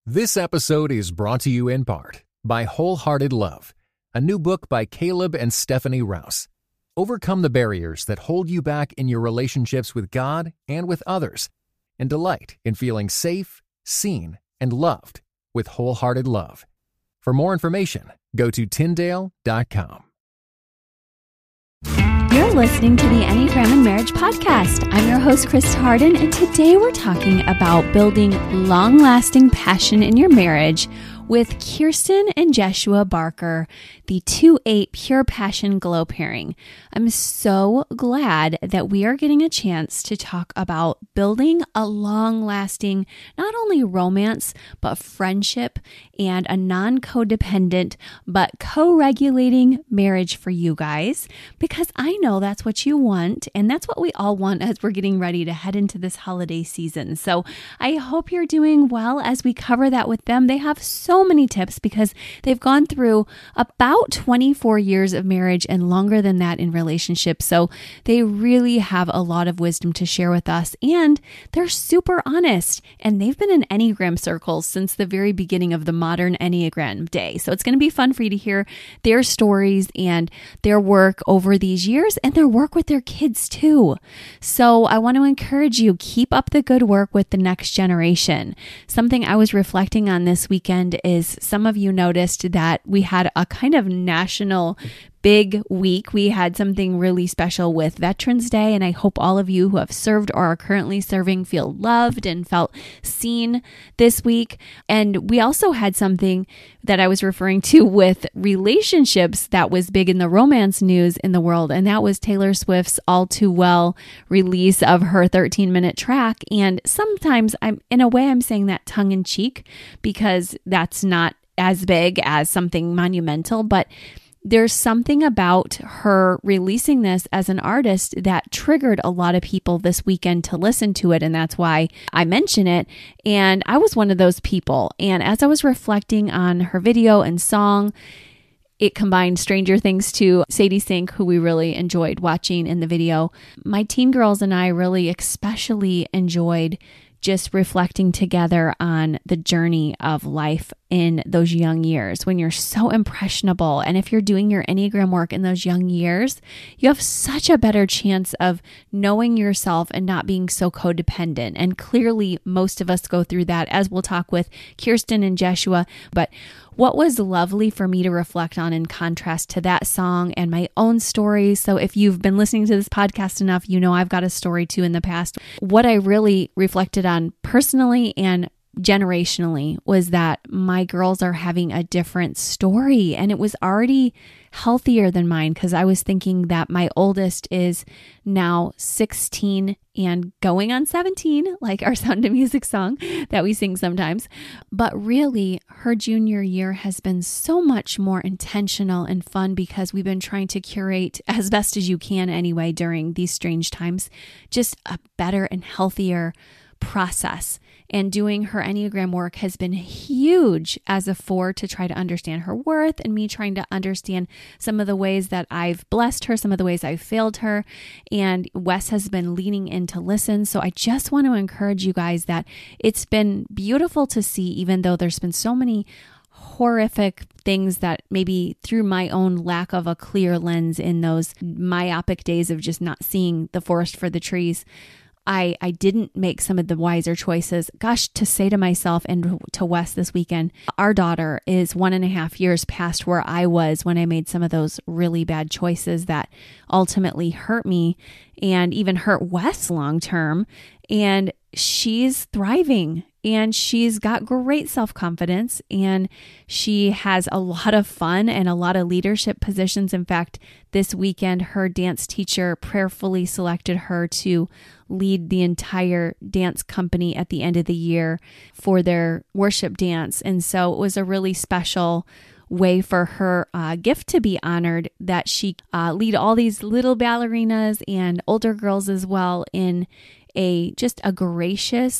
This episode is brought to you in part by Wholehearted Love, a new book by Caleb and Stephanie Rouse. Overcome the barriers that hold you back in your relationships with God and with others, and delight in feeling safe, seen, and loved with Wholehearted Love. For more information, go to Tyndale.com. You're listening to the Enneagram and Marriage Podcast. I'm your host, Krista Harden, and today we're talking about building long-lasting passion in your marriage with Kirsten and Jeshua Barker, the 2-8 Pure Passion Glow pairing. I'm so glad that we are getting a chance to talk about building a long-lasting, not only romance, but friendship and a non-codependent, but co-regulating marriage for you guys, because I know that's what you want, and that's what we all want as we're getting ready to head into this holiday season. So I hope you're doing well as we cover that with them. They have so many tips because they've gone through about 24 years of marriage and longer than that in relationships. So they really have a lot of wisdom to share with us, and they're super honest, and they've been in Enneagram circles since the very beginning of the modern Enneagram day. So it's going to be fun for you to hear their stories and their work over these years and their work with their kids too. So I want to encourage you, keep up the good work with the next generation. Something I was reflecting on this weekend is some of you noticed that we had a kind of national big week. We had something really special with Veterans Day, and I hope all of you who have served or are currently serving feel loved and felt seen this week. And we also had something that I was referring to with relationships that was big in the romance news in the world, and that was Taylor Swift's All Too Well release of her 13-minute track. And sometimes I'm saying that tongue in cheek because that's not as big as something monumental, but there's something about her releasing this as an artist that triggered a lot of people this weekend to listen to it, and that's why I mention it. And I was one of those people. And as I was reflecting on her video and song, it combined Stranger Things to Sadie Sink, who we really enjoyed watching in the video. My teen girls and I really especially enjoyed just reflecting together on the journey of life in those young years when you're so impressionable. And if you're doing your Enneagram work in those young years, you have such a better chance of knowing yourself and not being so codependent. And clearly, most of us go through that, as we'll talk with Kirsten and Jeshua. But what was lovely for me to reflect on in contrast to that song and my own story. So if you've been listening to this podcast enough, you know I've got a story too in the past. What I really reflected on personally and generationally was that my girls are having a different story, and it was already healthier than mine because I was thinking that my oldest is now 16 and going on 17, like our Sound of Music song that we sing sometimes. But really, her junior year has been so much more intentional and fun because we've been trying to curate, as best as you can anyway, during these strange times, just a better and healthier process. And doing her Enneagram work has been huge as a 4 to try to understand her worth, and me trying to understand some of the ways that I've blessed her, some of the ways I've failed her. And Wes has been leaning in to listen. So I just want to encourage you guys that it's been beautiful to see, even though there's been so many horrific things that maybe through my own lack of a clear lens in those myopic days of just not seeing the forest for the trees, I didn't make some of the wiser choices. Gosh, to say to myself and to Wes this weekend, our daughter is 1.5 years past where I was when I made some of those really bad choices that ultimately hurt me and even hurt Wes long term. And she's thriving, and she's got great self-confidence, and she has a lot of fun and a lot of leadership positions. In fact, this weekend, her dance teacher prayerfully selected her to lead the entire dance company at the end of the year for their worship dance. And so it was a really special way for her gift to be honored, that she lead all these little ballerinas and older girls as well in just a gracious,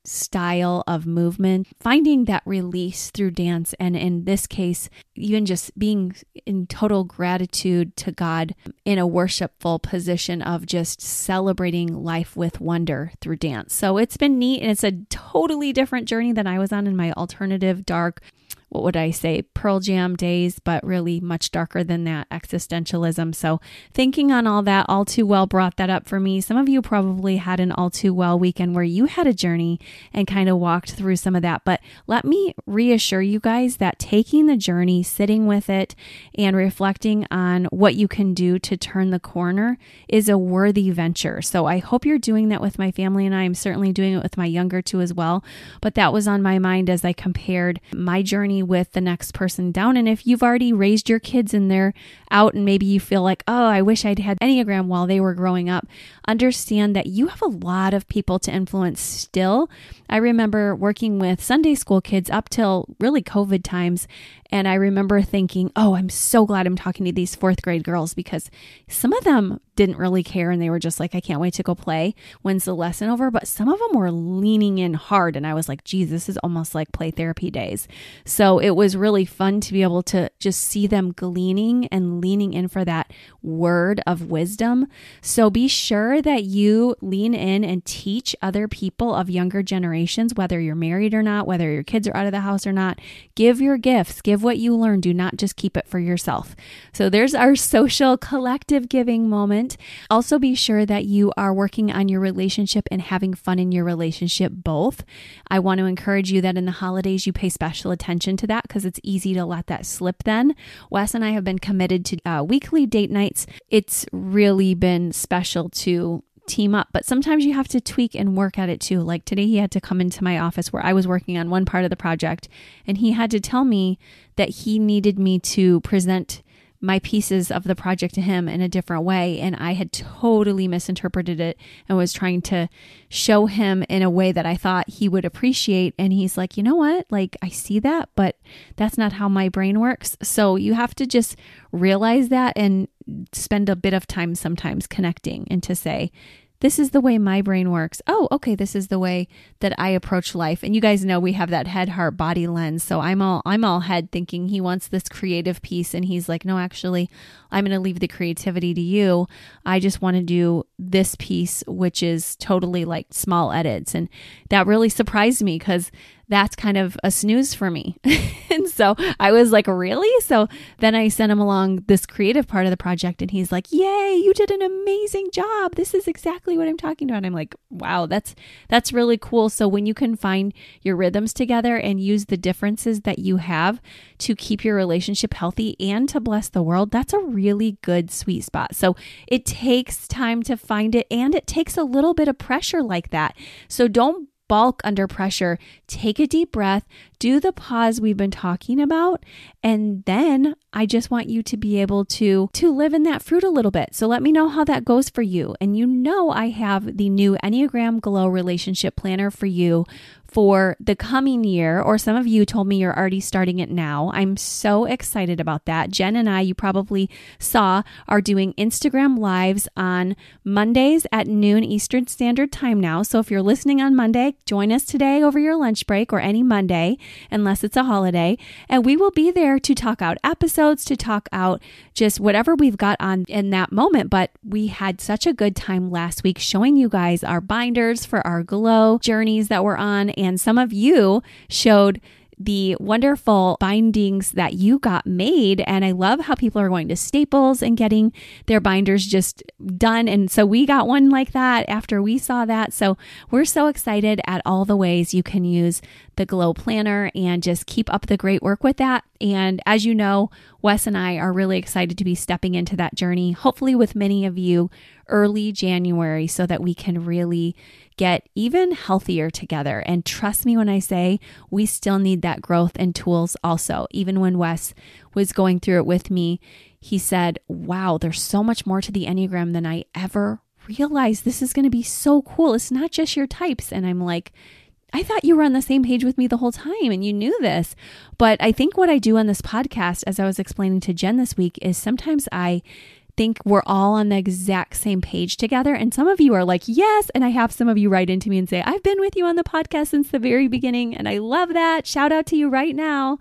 style of movement, finding that release through dance. And in this case, even just being in total gratitude to God in a worshipful position of just celebrating life with wonder through dance. So it's been neat, and it's a totally different journey than I was on in my alternative, dark, what would I say, Pearl Jam days, but really much darker than that, existentialism. So thinking on all that, All Too Well brought that up for me. Some of you probably had an All Too Well weekend where you had a journey and kind of walked through some of that. But let me reassure you guys that taking the journey, sitting with it, and reflecting on what you can do to turn the corner is a worthy venture. So I hope you're doing that with my family, and I am certainly doing it with my younger two as well. But that was on my mind as I compared my journey with the next person down. And if you've already raised your kids and they're out and maybe you feel like, oh, I wish I'd had Enneagram while they were growing up, understand that you have a lot of people to influence still. I remember working with Sunday school kids up till really COVID times. And I remember thinking, oh, I'm so glad I'm talking to these 4th grade girls, because some of them didn't really care and they were just like, I can't wait to go play. When's the lesson over? But some of them were leaning in hard. And I was like, geez, this is almost like play therapy days. So it was really fun to be able to just see them gleaning and leaning in for that word of wisdom. So be sure that you lean in and teach other people of younger generations, whether you're married or not, whether your kids are out of the house or not. Give your gifts, give what you learn. Do not just keep it for yourself. So there's our social collective giving moment. Also be sure that you are working on your relationship and having fun in your relationship both. I want to encourage you that in the holidays, you pay special attention to that, because it's easy to let that slip then. Wes and I have been committed to weekly date nights. It's really been special to team up, but sometimes you have to tweak and work at it too. Like today, he had to come into my office where I was working on one part of the project, and he had to tell me that he needed me to present my pieces of the project to him in a different way. And I had totally misinterpreted it and was trying to show him in a way that I thought he would appreciate. And he's like, you know what? Like, I see that, but that's not how my brain works. So you have to just realize that and spend a bit of time sometimes connecting and to say, this is the way my brain works. Oh, okay. This is the way that I approach life. And you guys know we have that head, heart, body lens. So I'm all head thinking he wants this creative piece. And he's like, no, actually, I'm going to leave the creativity to you. I just want to do this piece, which is totally like small edits. And that really surprised me, because that's kind of a snooze for me. And so I was like, really? So then I sent him along this creative part of the project, and he's like, yay, you did an amazing job. This is exactly what I'm talking about. And I'm like, wow, that's really cool. So when you can find your rhythms together and use the differences that you have to keep your relationship healthy and to bless the world, that's a really good sweet spot. So it takes time to find it, and it takes a little bit of pressure like that. So don't balk under pressure. Take a deep breath, do the pause we've been talking about, and then I just want you to be able to live in that fruit a little bit. So let me know how that goes for you. And you know I have the new Enneagram Glow Relationship Planner for you for the coming year, or some of you told me you're already starting it now. I'm so excited about that. Jen and I, you probably saw, are doing Instagram Lives on Mondays at noon Eastern Standard Time now. So if you're listening on Monday, join us today over your lunch break or any Monday, unless it's a holiday. And we will be there to talk out episodes, to talk out just whatever we've got on in that moment. But we had such a good time last week showing you guys our binders for our glow journeys that we're on. And some of you showed the wonderful bindings that you got made. And I love how people are going to Staples and getting their binders just done. And so we got one like that after we saw that. So we're so excited at all the ways you can use the Glow Planner and just keep up the great work with that. And as you know, Wes and I are really excited to be stepping into that journey, hopefully with many of you early January, so that we can really get even healthier together. And trust me when I say we still need that growth and tools also. Even when Wes was going through it with me, he said, wow, there's so much more to the Enneagram than I ever realized. This is going to be so cool. It's not just your types. And I'm like, I thought you were on the same page with me the whole time and you knew this. But I think what I do on this podcast, as I was explaining to Jen this week, is sometimes I think we're all on the exact same page together. And some of you are like, yes. And I have some of you write into me and say, I've been with you on the podcast since the very beginning. And I love that. Shout out to you right now.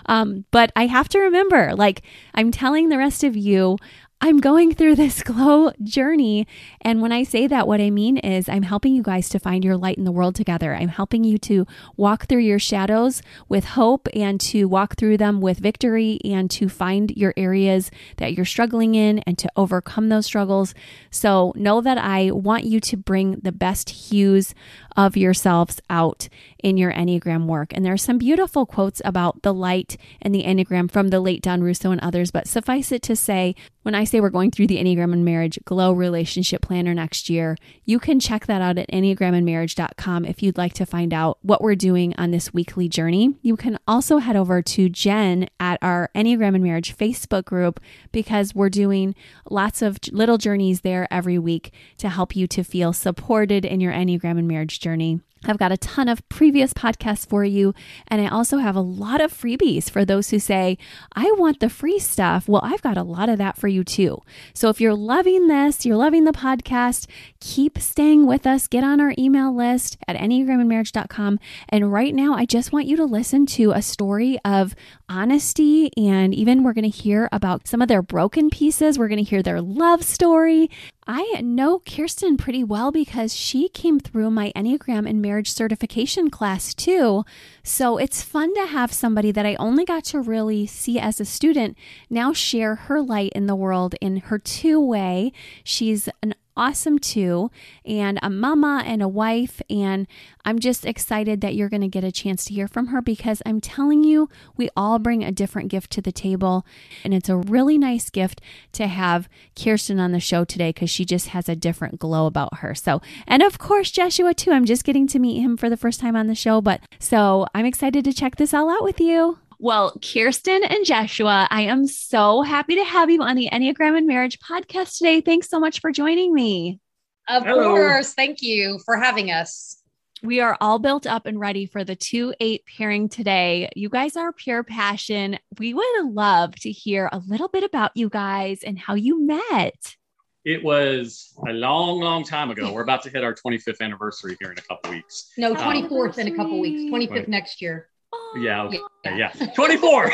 But I have to remember, like I'm telling the rest of you, I'm going through this glow journey. And when I say that, what I mean is I'm helping you guys to find your light in the world together. I'm helping you to walk through your shadows with hope and to walk through them with victory and to find your areas that you're struggling in and to overcome those struggles. So know that I want you to bring the best hues of yourselves out in your Enneagram work. And there are some beautiful quotes about the light and the Enneagram from the late Don Russo and others, but suffice it to say, when I say we're going through the Enneagram and Marriage Glow Relationship Planner next year, you can check that out at enneagramandmarriage.com if you'd like to find out what we're doing on this weekly journey. You can also head over to Jen at our Enneagram and Marriage Facebook group because we're doing lots of little journeys there every week to help you to feel supported in your Enneagram and Marriage journey. I've got a ton of previous podcasts for you, and I also have a lot of freebies for those who say, I want the free stuff. Well, I've got a lot of that for you too. So if you're loving this, you're loving the podcast, keep staying with us. Get on our email list at enneagramandmarriage.com. And right now, I just want you to listen to a story of honesty, and even we're going to hear about some of their broken pieces. We're going to hear their love story. I know Kirsten pretty well because she came through my Enneagram and Marriage certification class too. So it's fun to have somebody that I only got to really see as a student now share her light in the world in her two-way. She's an awesome two and a mama and a wife, and I'm just excited that you're going to get a chance to hear from her because I'm telling you, we all bring a different gift to the table, and it's a really nice gift to have Kirsten on the show today because she just has a different glow about her. So, and of course Joshua too. I'm just getting to meet him for the first time on the show, but so I'm excited to check this all out with you. Well, Kirsten and Joshua, I am so happy to have you on the Enneagram and Marriage podcast today. Thanks so much for joining me. Of course. Thank you for having us. We are all built up and ready for the 2-8 pairing today. You guys are pure passion. We would love to hear a little bit about you guys and how you met. It was a long, long time ago. We're about to hit our 25th anniversary here in a couple weeks. No, 24th in a couple weeks, 25th next year. Yeah. Okay. Yeah. 24.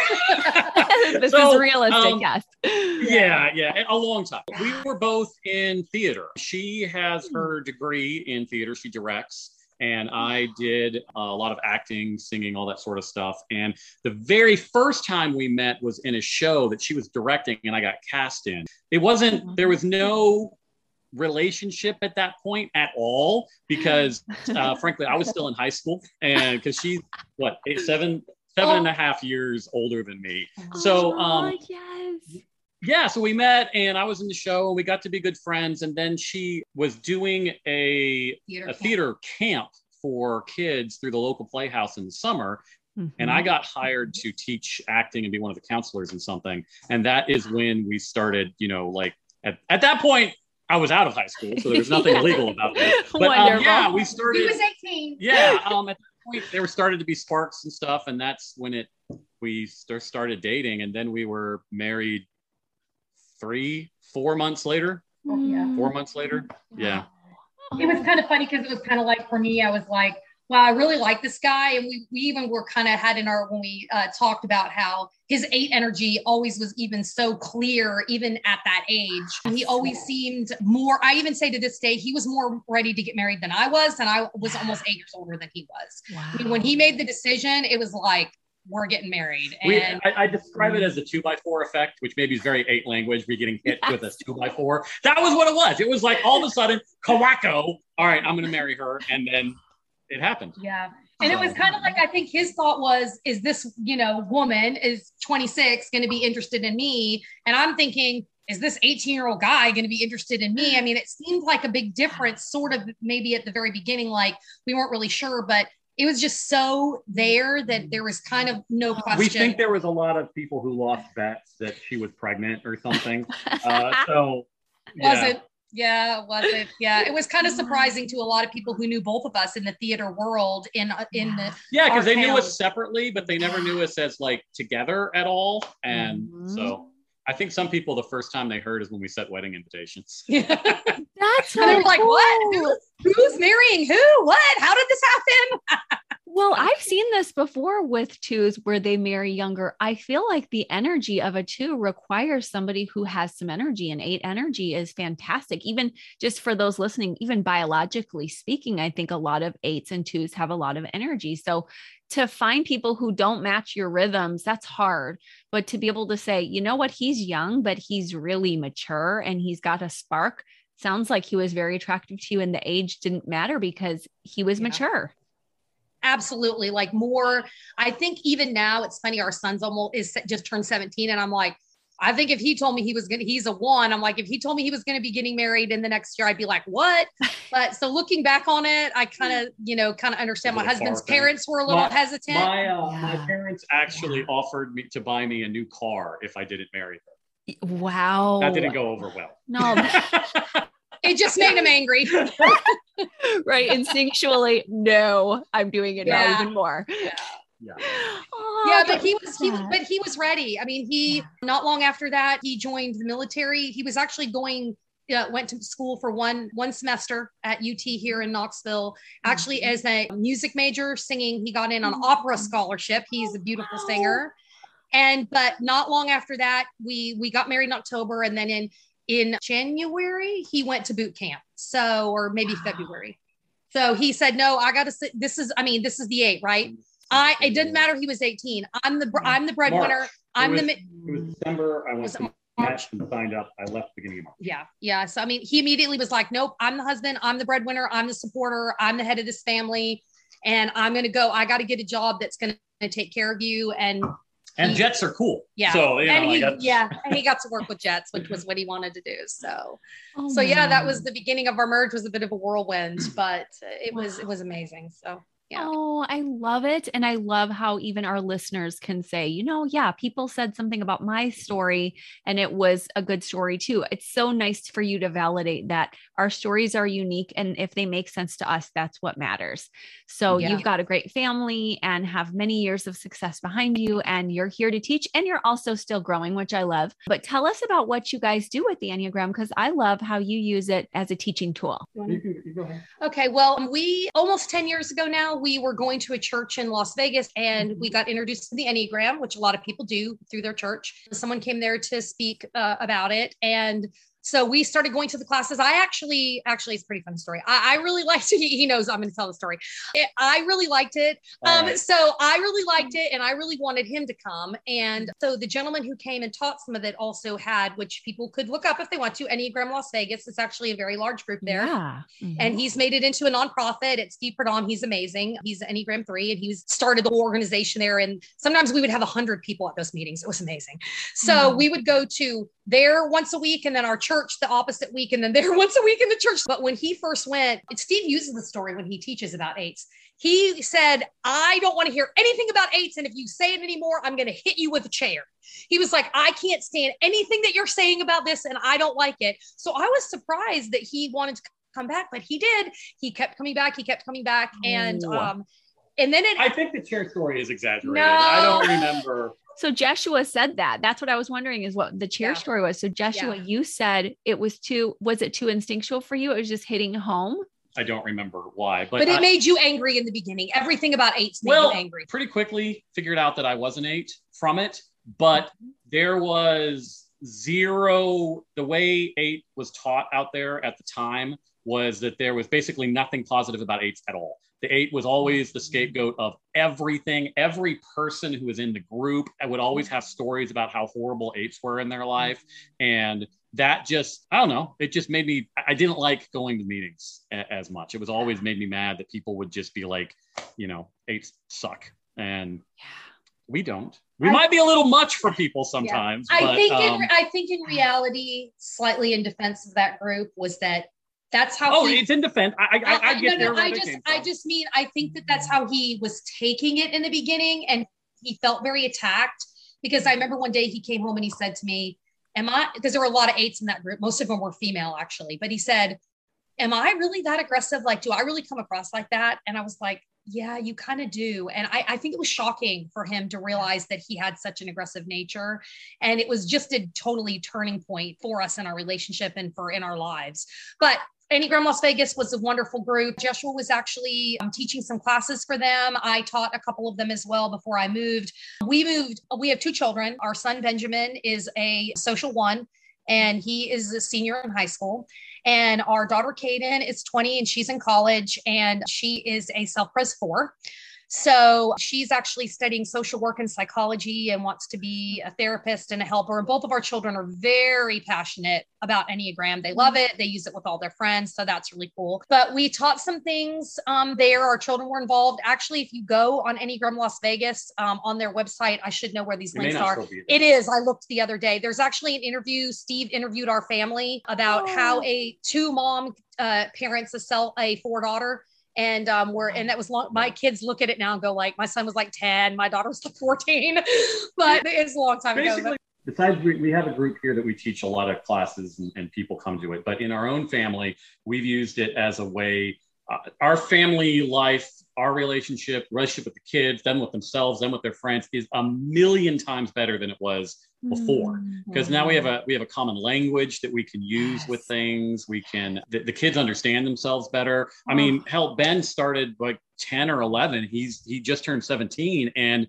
This is realistic. Yes. Yeah. A long time. We were both in theater. She has her degree in theater. She directs. And I did a lot of acting, singing, all that sort of stuff. And the very first time we met was in a show that she was directing and I got cast in. There was no relationship at that point at all because frankly I was still in high school, and because she's seven and a half years older than me. So so we met and I was in the show and we got to be good friends, and then she was doing a theater camp for kids through the local playhouse in the summer. And I got hired to teach acting and be one of the counselors in something, and that is when we started, at that point I was out of high school, so there was nothing illegal about this. But we started. He was 18. Yeah, at that point there started to be sparks and stuff, and that's when we started dating, and then we were married 4 months later. Oh, yeah. 4 months later. Yeah. It was kind of funny because it was kind of like, for me, I was like, wow, I really like this guy. And we even were kind of had when we talked about how his 8 energy always was even so clear, even at that age. And he always seemed more, I even say to this day, he was more ready to get married than I was. And I was almost 8 years older than he was. Wow. I mean, when he made the decision, it was like, we're getting married. And I describe it as the 2x4 effect, which maybe is very 8 language. We're getting hit with a 2x4. That was what it was. It was like all of a sudden, Kawako, all right, I'm going to marry her. And then it happened. Yeah. And it was kind of like, I think his thought was, is this, woman is 26 going to be interested in me? And I'm thinking, is this 18-year-old guy going to be interested in me? I mean, it seemed like a big difference, sort of maybe at the very beginning, like we weren't really sure, but it was just so there that there was kind of no question. We think there was a lot of people who lost bets that she was pregnant or something. Was it? Yeah. It was kind of surprising to a lot of people who knew both of us in the theater world because they knew us separately, but they never knew us as like together at all. And so I think some people, the first time they heard is when we sent wedding invitations. That's so And they're like, cool. what? Who's marrying who? What? How did this happen? Well, I've seen this before with twos where they marry younger. I feel like the energy of a two requires somebody who has some energy, and 8 energy is fantastic. Even just for those listening, even biologically speaking, I think a lot of 8s and 2s have a lot of energy. So to find people who don't match your rhythms, that's hard. But to be able to say, you know what, he's young, but he's really mature and he's got a spark. Sounds like he was very attractive to you and the age didn't matter because he was mature. Absolutely. Like more, I think even now it's funny. Our son's just turned 17. And I'm like, I think if he told me he's a 1, I'm like, if he told me he was going to be getting married in the next year, I'd be like, what? But so looking back on it, I kind of understand. My husband's parents were a little hesitant. My parents actually offered me to buy me a new car if I didn't marry her. Wow. That didn't go over well. No. It just made him angry. Right. Instinctually, no, I'm doing it now even more. Yeah. Oh, But he was ready. I mean, not long after that, he joined the military. He was actually went to school for one semester at UT here in Knoxville, actually as a music major, singing. He got in on opera scholarship. He's a beautiful singer. But not long after that, we got married in October. And then in January, he went to boot camp. Or maybe February. So he said, no, I got to sit. This is the 8, right? It didn't matter. He was 18. I'm the breadwinner. It was December. I went to March and signed up. I left beginning of March. Yeah. So, I mean, he immediately was like, nope, I'm the husband. I'm the breadwinner. I'm the supporter. I'm the head of this family. And I'm going to go. I got to get a job that's going to take care of you. And jets are cool. Yeah. So, and he got to work with jets, which was what he wanted to do. So, that was the beginning of our marriage. Was a bit of a whirlwind, but it was amazing. So. Yeah. Oh, I love it. And I love how even our listeners can say, people said something about my story and it was a good story too. It's so nice for you to validate that our stories are unique. And if they make sense to us, that's what matters. So you've got a great family and have many years of success behind you, and you're here to teach, and you're also still growing, which I love. But tell us about what you guys do with the Enneagram, because I love how you use it as a teaching tool. You go ahead. Okay. Well, we almost 10 years ago now, we were going to a church in Las Vegas and we got introduced to the Enneagram, which a lot of people do through their church. Someone came there to speak about it. And so we started going to the classes. I actually, it's a pretty fun story. I really liked it. He knows I'm going to tell the story. I really liked it. So I really liked it and I really wanted him to come. And so the gentleman who came and taught some of it also had, which people could look up if they want to, Enneagram Las Vegas. It's actually a very large group there. Yeah. Mm-hmm. And he's made it into a nonprofit. It's Steve Perdom. He's amazing. He's Enneagram 3 and he's started the whole organization there. And sometimes we would have 100 people at those meetings. It was amazing. So we would go to there once a week and then our church the opposite week and then there once a week in the church. But when he first went, Steve uses the story when he teaches about 8s. He said, I don't want to hear anything about 8s. And if you say it anymore, I'm going to hit you with a chair. He was like, I can't stand anything that you're saying about this and I don't like it. So I was surprised that he wanted to come back, but he did. He kept coming back. And then I think the chair story is exaggerated. No. I don't remember. So Jeshua said that. That's what I was wondering is what the chair story was. So Jeshua, you said was it too instinctual for you? It was just hitting home? I don't remember why, but it made you angry in the beginning. Everything about 8s made you angry. Pretty quickly figured out that I was an 8 from it, but there was zero, the way 8 was taught out there at the time was that there was basically nothing positive about 8s at all. The 8 was always the scapegoat of everything. Every person who was in the group would always have stories about how horrible 8s were in their life. And that just, I don't know, it just made me, I didn't like going to meetings as much. It was always made me mad that people would just be like, 8s suck. And we don't. We might be a little much for people sometimes. Yeah. But, I think in reality, slightly in defense of that group was that's how it's in defense. I get there. I just mean, I think that's how he was taking it in the beginning. And he felt very attacked because I remember one day he came home and he said to me, because there were a lot of 8s in that group. Most of them were female actually, but he said, am I really that aggressive? Like, do I really come across like that? And I was like, Yeah, you kind of do. And I think it was shocking for him to realize that he had such an aggressive nature. And it was just a totally turning point for us in our relationship and for in our lives. But Enneagram Las Vegas was a wonderful group. Joshua was actually teaching some classes for them. I taught a couple of them as well before I moved. We have 2 children. Our son, Benjamin, is a social 1, and he is a senior in high school. And our daughter, Kaden, is 20 and she's in college, and she is a self-pres 4. So she's actually studying social work and psychology and wants to be a therapist and a helper. And both of our children are very passionate about Enneagram. They love it. They use it with all their friends. So that's really cool. But we taught some things there. Our children were involved. Actually, if you go on Enneagram Las Vegas on their website, I should know where these links are. It is. I looked the other day. There's actually an interview. Steve interviewed our family about how 2 mom parents a 4 daughter. And and that was long. My kids look at it now and go like, my son was like 10, my daughter was like 14, but it's a long time ago. Besides, we have a group here that we teach a lot of classes and people come to it. But in our own family, we've used it as a way, our family life, our relationship with the kids, them with themselves, them with their friends is a million times better than it was before. Because now we have a common language that we can use with things. We can, the kids understand themselves better. I mean, hell, Ben started like 10 or 11. He just turned 17, and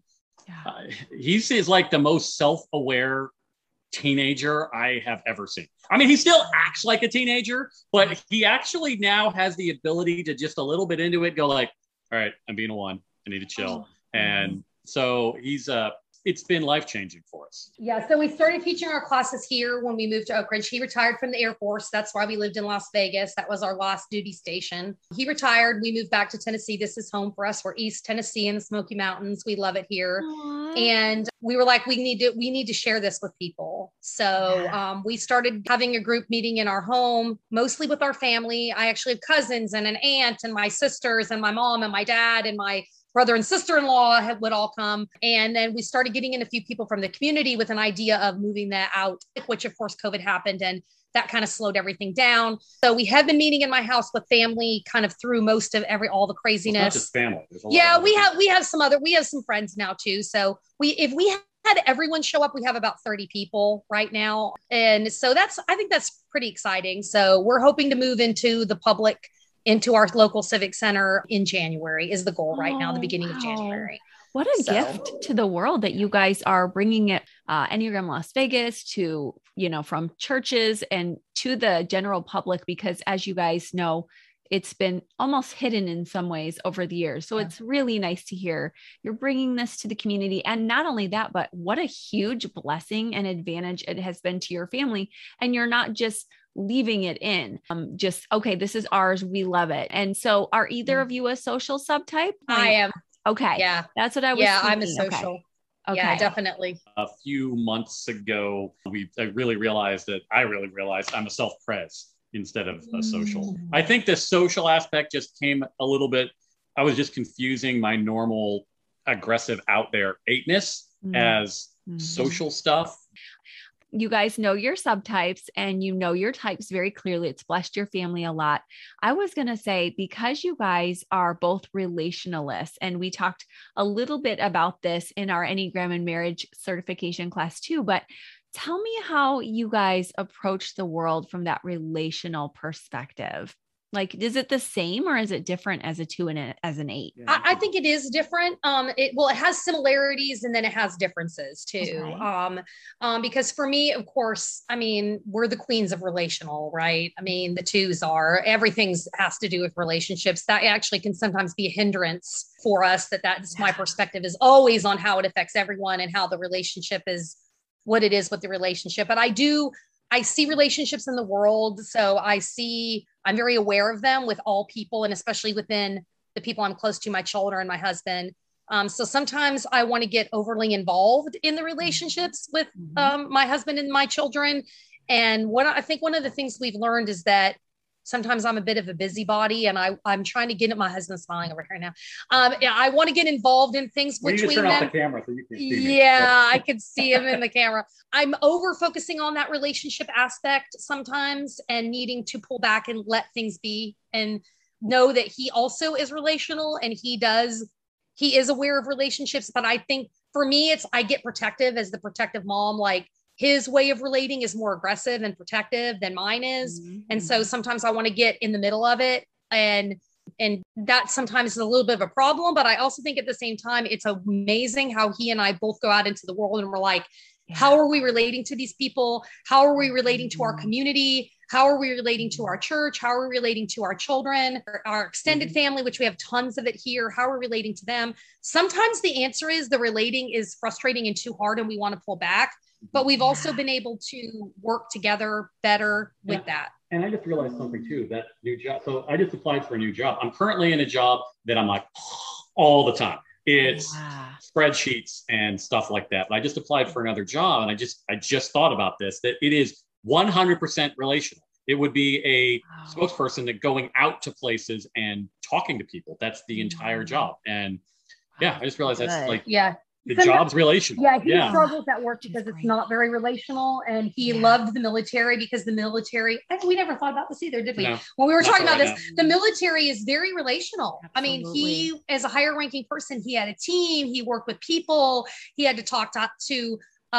he's like the most self-aware teenager I have ever seen. I mean, he still acts like a teenager, but he actually now has the ability to just a little bit into it, go like, all right, I'm being a 1. I need to chill. And so it's been life-changing for us. Yeah. So we started teaching our classes here when we moved to Oak Ridge. He retired from the Air Force. That's why we lived in Las Vegas. That was our last duty station. He retired. We moved back to Tennessee. This is home for us. We're East Tennessee in the Smoky Mountains. We love it here. Aww. And we were like, we need to share this with people. So we started having a group meeting in our home, mostly with our family. I actually have cousins and an aunt and my sisters and my mom and my dad and my brother and sister-in-law would all come. And then we started getting in a few people from the community with an idea of moving that out, which of course COVID happened and that kind of slowed everything down. So we have been meeting in my house with family kind of through most of all the craziness. It's not just family. Yeah, we have some friends now too. So if we had everyone show up, we have about 30 people right now. And so I think that's pretty exciting. So we're hoping to move into our local civic center in January is the goal right now, the beginning of January. What a gift to the world that you guys are bringing it, Enneagram Las Vegas to, from churches and to the general public, because as you guys know, it's been almost hidden in some ways over the years. So it's really nice to hear you're bringing this to the community. And not only that, but what a huge blessing and advantage it has been to your family. And you're not just leaving it in, okay, this is ours. We love it. And so are either of you a social subtype? I am. Okay. Yeah. That's what I was thinking. I'm a social. Okay. Yeah, definitely. A few months ago, I really realized I'm a self-pres instead of a social. I think the social aspect just came a little bit, I was just confusing my normal aggressive out there 8-ness as social stuff. You guys know your subtypes and you know your types very clearly. It's blessed your family a lot. I was going to say, because you guys are both relationalists, and we talked a little bit about this in our Enneagram and Marriage certification class too, but tell me how you guys approach the world from that relational perspective. Like, is it the same or is it different as a 2 and as an 8? I think it is different. It has similarities and then it has differences too. Okay. Because for me, of course, I mean, we're the queens of relational, right? I mean, the 2s are, everything has to do with relationships. That actually can sometimes be a hindrance for us. That's my perspective is always on how it affects everyone and how the relationship is what it is with the relationship. But I see relationships in the world. So I'm very aware of them with all people, and especially within the people I'm close to, my children and my husband. So sometimes I want to get overly involved in the relationships with my husband and my children. And I think one of the things we've learned is that sometimes I'm a bit of a busybody, and I'm trying to get at my husband smiling over here now. I want to get involved in things between them. You turn off the camera so you can see me. Yeah, I could see him in the camera. I'm over focusing on that relationship aspect sometimes and needing to pull back and let things be. And know that he also is relational and he is aware of relationships. But I think for me, I get protective as the protective mom. Like his way of relating is more aggressive and protective than mine is. Mm-hmm. And so sometimes I want to get in the middle of it. And that sometimes is a little bit of a problem, but I also think at the same time, it's amazing how he and I both go out into the world and we're like, how are we relating to these people? How are we relating to our community? How are we relating to our church? How are we relating to our children, our extended family, which we have tons of it here? How are we relating to them? Sometimes the answer is the relating is frustrating and too hard and we want to pull back, but we've also been able to work together better with that. And I just realized something too, that new job. So I just applied for a new job. I'm currently in a job that I'm like all the time. It's spreadsheets and stuff like that. But I just applied for another job and I just thought about this, that it is 100% relational. It would be a spokesperson that going out to places and talking to people. That's the entire job. And I just realized that's like, the job's relational. Yeah, he struggles at work because it's not very relational. And he loved the military because the military, we never thought about this either, did we? No, when we were talking about this, the military is very relational. Absolutely. I mean, he, as a higher ranking person, he had a team, he worked with people, he had to talk to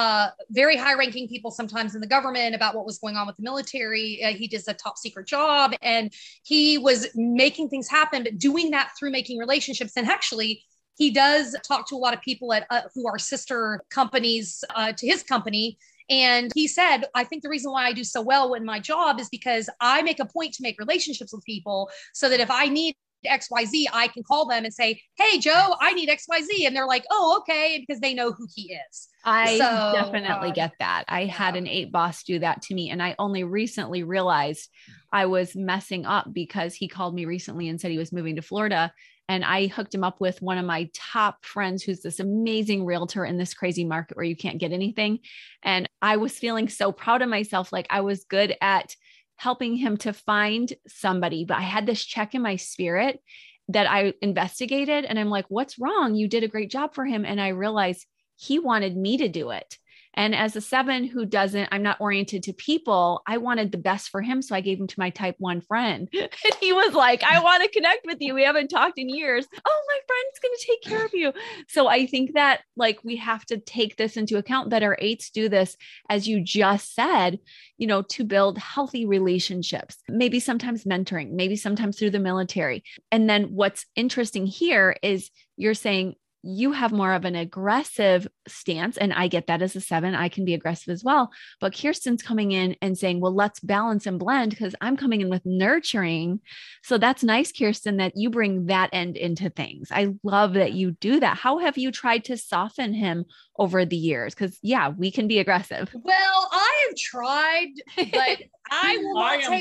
very high ranking people sometimes in the government about what was going on with the military. He does a top secret job and he was making things happen, but doing that through making relationships. And actually, he does talk to a lot of people at who are sister companies to his company. And he said, I think the reason why I do so well in my job is because I make a point to make relationships with people so that if I need XYZ, I can call them and say, hey, Joe, I need XYZ. And they're like, oh, okay. Because they know who he is. I definitely get that. I had an 8 boss do that to me. And I only recently realized I was messing up because he called me recently and said he was moving to Florida. And I hooked him up with one of my top friends, who's this amazing realtor in this crazy market where you can't get anything. And I was feeling so proud of myself. Like I was good at helping him to find somebody, but I had this check in my spirit that I investigated and I'm like, what's wrong? You did a great job for him. And I realized he wanted me to do it. And as a 7 who I'm not oriented to people, I wanted the best for him. So I gave him to my type 1 friend. And he was like, I want to connect with you. We haven't talked in years. Oh, my friend's going to take care of you. So I think that like, we have to take this into account that our 8s do this, as you just said, to build healthy relationships, maybe sometimes mentoring, maybe sometimes through the military. And then what's interesting here is you're saying, you have more of an aggressive stance. And I get that as a 7, I can be aggressive as well. But Kirsten's coming in and saying, well, let's balance and blend because I'm coming in with nurturing. So that's nice, Kirsten, that you bring that end into things. I love that you do that. How have you tried to soften him over the years? Because we can be aggressive. Well, I have tried, but I will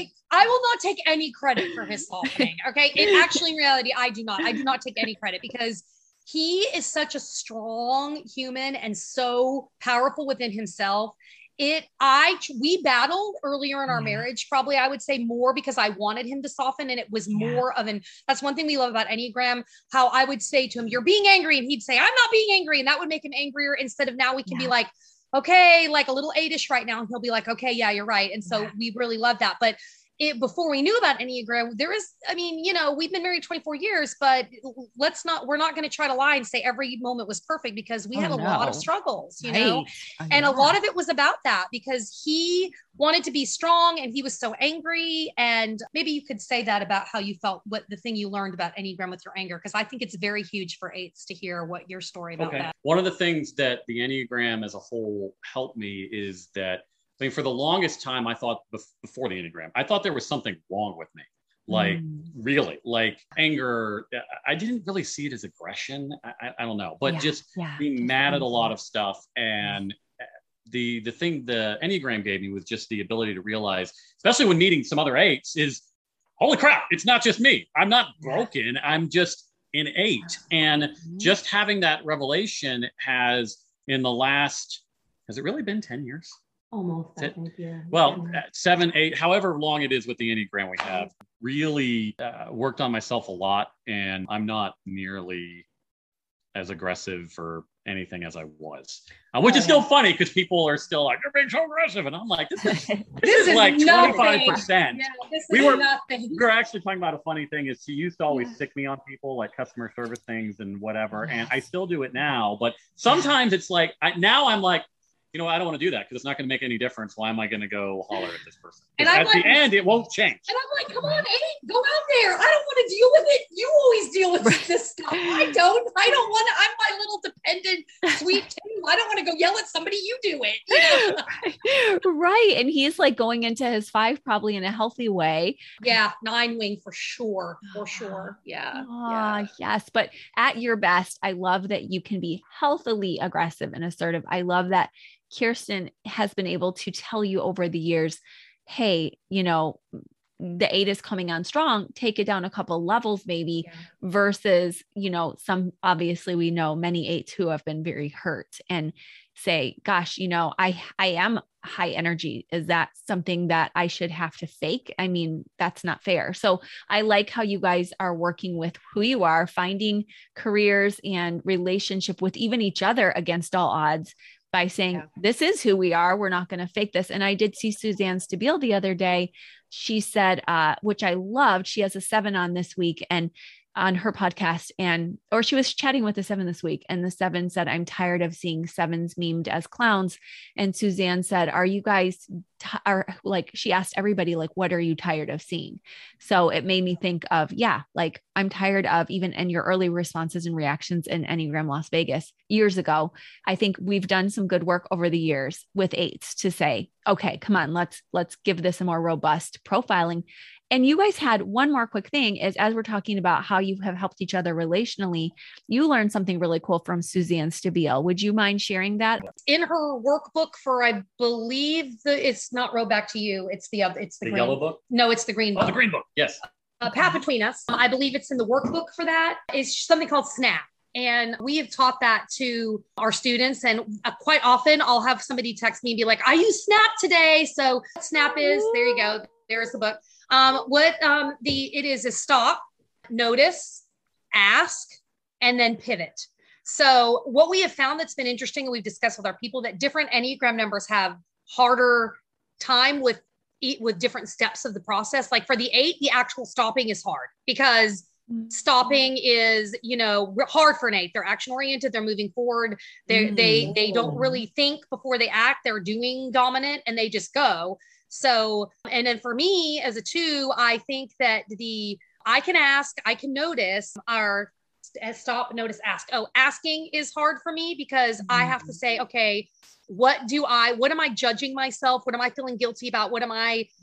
not take any credit for his softening. Okay. In reality, I do not take any credit because he is such a strong human and so powerful within himself. We battled earlier in our marriage, probably I would say more because I wanted him to soften. And it was more of that's one thing we love about Enneagram, how I would say to him, you're being angry. And he'd say, I'm not being angry. And that would make him angrier instead of now we can be like, okay, like a little 8-ish right now. And he'll be like, okay, yeah, you're right. And so we really love that. But before we knew about Enneagram, we've been married 24 years, but we're not going to try to lie and say every moment was perfect because we had a lot of struggles, know, and a lot of it was about that because he wanted to be strong and he was so angry. And maybe you could say that about how you felt, what the thing you learned about Enneagram with your anger, because I think it's very huge for 8s to hear what your story about that. One of the things that the Enneagram as a whole helped me is that for the longest time, I thought before the Enneagram, I thought there was something wrong with me. Like really, like anger. I didn't really see it as aggression. I don't know, but just being mad at a lot of stuff. And the thing the Enneagram gave me was just the ability to realize, especially when meeting some other 8s, is holy crap, it's not just me. I'm not broken. I'm just an 8. And just having that revelation has it really been 10 years? Almost, I think, yeah. Well, 7, 8, however long it is with the Enneagram we have, really worked on myself a lot. And I'm not nearly as aggressive or anything as I was, which is still funny because people are still like, you're being so aggressive. And I'm like, this is like 25%. Yeah, we were actually talking about a funny thing is she used to always sick me on people, like customer service things and whatever. And I still do it now, but sometimes it's like, now I'm like, you know, I don't want to do that because it's not going to make any difference. Why am I going to go holler at this person? And at the end, it won't change. And I'm like, come on, Eddie, go out there. I don't want to deal with it. You always deal with this stuff. I don't want to. I'm my little dependent sweet too. I don't want to go yell at somebody. You do it. Right. And he's like going into his 5 probably in a healthy way. Yeah. 9 wing for sure. For sure. Yeah. Yes. But at your best, I love that you can be healthily aggressive and assertive. I love that Kirsten has been able to tell you over the years, hey, you know, the 8 is coming on strong, take it down a couple levels maybe versus, you know, some, obviously we know many 8s who have been very hurt and say, gosh, you know, I am high energy. Is that something that I should have to fake? I mean, that's not fair. So I like how you guys are working with who you are, finding careers and relationship with even each other against all odds by saying, this is who we are. We're not going to fake this. And I did see Suzanne Stabile the other day. She said, which I loved, she has a 7 on this week and on her podcast or she was chatting with the 7 this week. And the 7 said, I'm tired of seeing 7s memed as clowns. And Suzanne said, are you guys she asked everybody, like, what are you tired of seeing? So it made me think of, like I'm tired of even in your early responses and reactions in Enneagram Las Vegas years ago. I think we've done some good work over the years with 8s to say, okay, come on, let's give this a more robust profiling. And you guys had one more quick thing is as we're talking about how you have helped each other relationally, you learned something really cool from Suzanne Stabile. Would you mind sharing that? In her workbook for, I believe it's not Row Back to You. It's the green yellow book. No, it's the green book. Oh, the green book. Yes. Path Between Us. I believe it's in the workbook for that. It's something called SNAP. And we have taught that to our students. And quite often I'll have somebody text me and be like, I use SNAP today. So SNAP is, there you go. There's the book. It is stop, notice, ask, and then pivot. So what we have found that's been interesting, and we've discussed with our people, that different Enneagram numbers have harder time with different steps of the process. Like for the 8, the actual stopping is hard because stopping is, you know, hard for an 8. They're action oriented. They're moving forward. They don't really think before they act. They're doing dominant and they just go. So, and then for me as a 2, I think that I can ask, I can notice our stop, notice, ask. Oh, asking is hard for me because I have to say, okay, what am I judging myself? What am I feeling guilty about? What am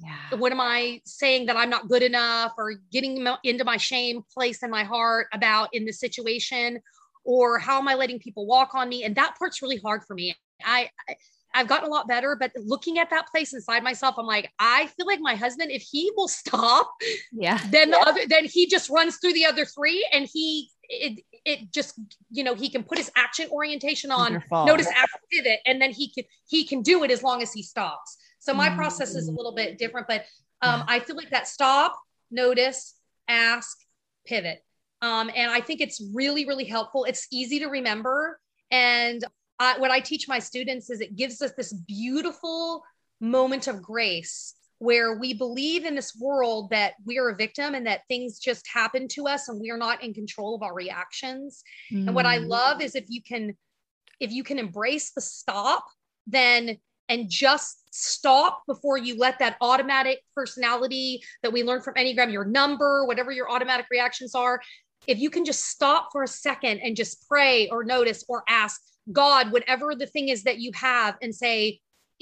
I saying that I'm not good enough or getting into my shame place in my heart about in this situation? Or how am I letting people walk on me? And that part's really hard for me. I've gotten a lot better, but looking at that place inside myself, I'm like, I feel like my husband, if he will stop, then he just runs through the other 3 and it just, you know, he can put his action orientation on, notice, act, pivot, and then he can do it as long as he stops. So my process is a little bit different, but I feel like that stop, notice, ask, pivot. And I think it's really, really helpful. It's easy to remember. And what I teach my students is it gives us this beautiful moment of grace where we believe in this world that we are a victim and that things just happen to us and we are not in control of our reactions. And what I love is if you can embrace the stop, then, and just stop before you let that automatic personality that we learned from Enneagram, your number, whatever your automatic reactions are, if you can just stop for a second and just pray or notice or ask God, whatever the thing is that you have, and say,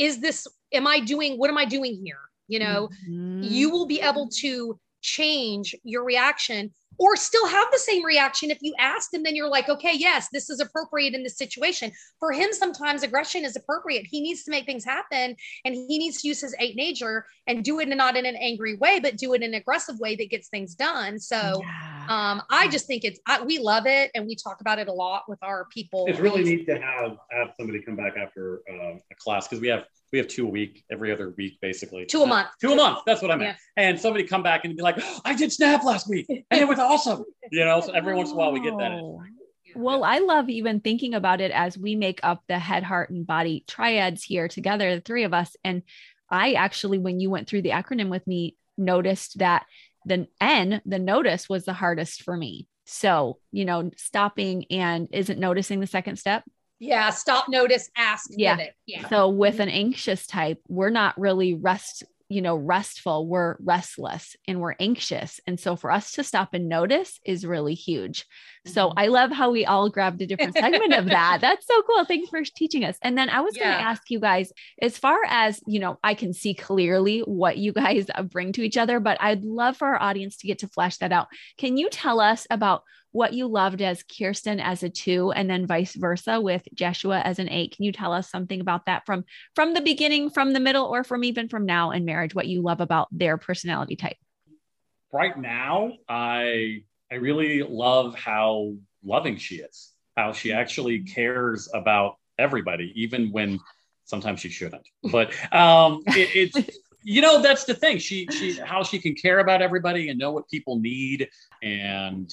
what am I doing here? You know, you will be able to change your reaction or still have the same reaction if you asked and then you're like, okay, yes, this is appropriate in this situation. For him, sometimes aggression is appropriate. He needs to make things happen and he needs to use his 8 nature and do it not in an angry way, but do it in an aggressive way that gets things done. So I just think we love it. And we talk about it a lot with our people. It's really neat to have somebody come back after a class because we have 2 a week, every other week, basically. 2 a month. 2 a month. That's what I meant. Yeah. And somebody come back and be like, I did SNAP last week and it was awesome. You know, so every once in a while we get that. Well, I love even thinking about it as we make up the head, heart, and body triads here together, the three of us. And I actually, when you went through the acronym with me, noticed that the N, the notice, was the hardest for me. So, stopping and isn't noticing the second step. Yeah. Stop, notice, ask, Yeah. get it. Yeah. So with an anxious type, we're not really restful, we're restless and we're anxious. And so for us to stop and notice is really huge. So I love how we all grabbed a different segment of that. That's so cool. Thanks for teaching us. And then I was going to ask you guys, as far as, I can see clearly what you guys bring to each other, but I'd love for our audience to get to flesh that out. Can you tell us about what you loved as Kirsten as a 2 and then vice versa with Jeshua as an 8? Can you tell us something about that from the beginning, from the middle, or from now in marriage, what you love about their personality type? Right now, I really love how loving she is, how she actually cares about everybody, even when sometimes she shouldn't. But it's that's the thing. She how she can care about everybody and know what people need, and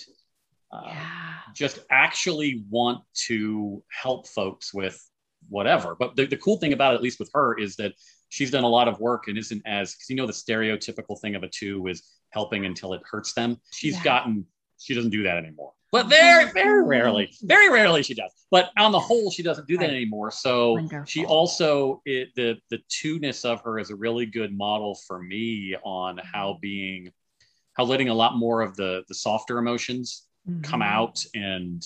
just actually want to help folks with whatever. But the cool thing about it, at least with her, is that she's done a lot of work and isn't as, because the stereotypical thing of a 2 is helping until it hurts them. She doesn't do that anymore. But very, very rarely she does. But on the whole, she doesn't do that anymore. So wonderful. She also, the 2-ness of her is a really good model for me on how letting a lot more of the softer emotions come out. And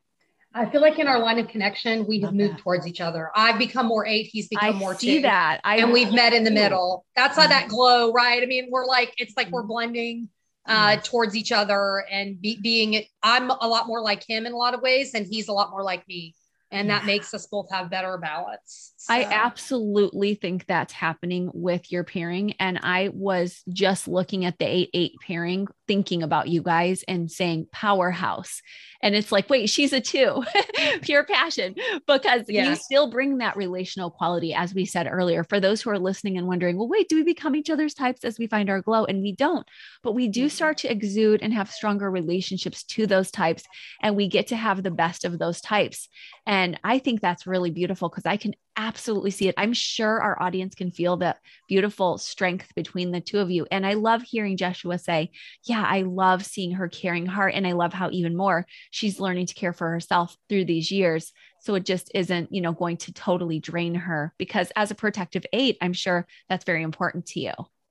I feel like in our line of connection, we have moved towards each other. I've become more 8. He's become more 2. I see that. And we've met in the middle. That's how that glow, right? I mean, it's like we're blending towards each other and I'm a lot more like him in a lot of ways, and he's a lot more like me. And that makes us both have better balance. So. I absolutely think that's happening with your pairing. And I was just looking at the 8-8 pairing, thinking about you guys and saying powerhouse. And it's like, wait, she's a 2, pure passion, because you still bring that relational quality, as we said earlier, for those who are listening and wondering, well, wait, do we become each other's types as we find our glow? And we don't, but we do start to exude and have stronger relationships to those types. And we get to have the best of those types. And I think that's really beautiful, because I can absolutely see it. I'm sure our audience can feel the beautiful strength between the 2 of you. And I love hearing Jeshua say, I love seeing her caring heart. And I love how even more she's learning to care for herself through these years. So it just isn't, going to totally drain her, because as a protective 8, I'm sure that's very important to you.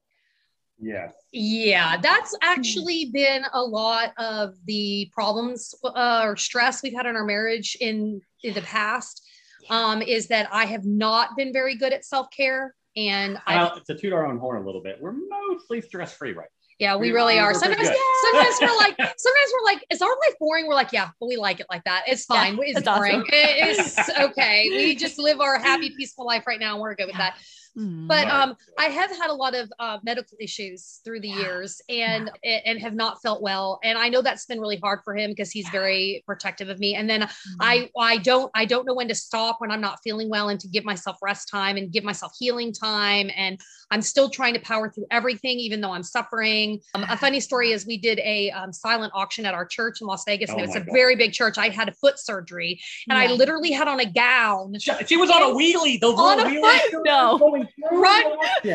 Yeah. Yeah. That's actually been a lot of the problems or stress we've had in our marriage in the past. Is that I have not been very good at self-care, and to toot our own horn a little bit, we're mostly stress-free, right? Yeah, we really are. Sometimes we're like, is our life boring? We're like, yeah, but we like it like that. It's fine. It's boring. Awesome. It's okay. We just live our happy, peaceful life right now, and we're good with that. But I have had a lot of medical issues through the years and have not felt well. And I know that's been really hard for him, because he's very protective of me. And then I don't know when to stop when I'm not feeling well, and to give myself rest time and give myself healing time. And I'm still trying to power through everything, even though I'm suffering. A funny story is we did a silent auction at our church in Las Vegas. And it's a very big church. I had a foot surgery, and I literally had on a gown. She was on a wheelie. On a foot. No. Right.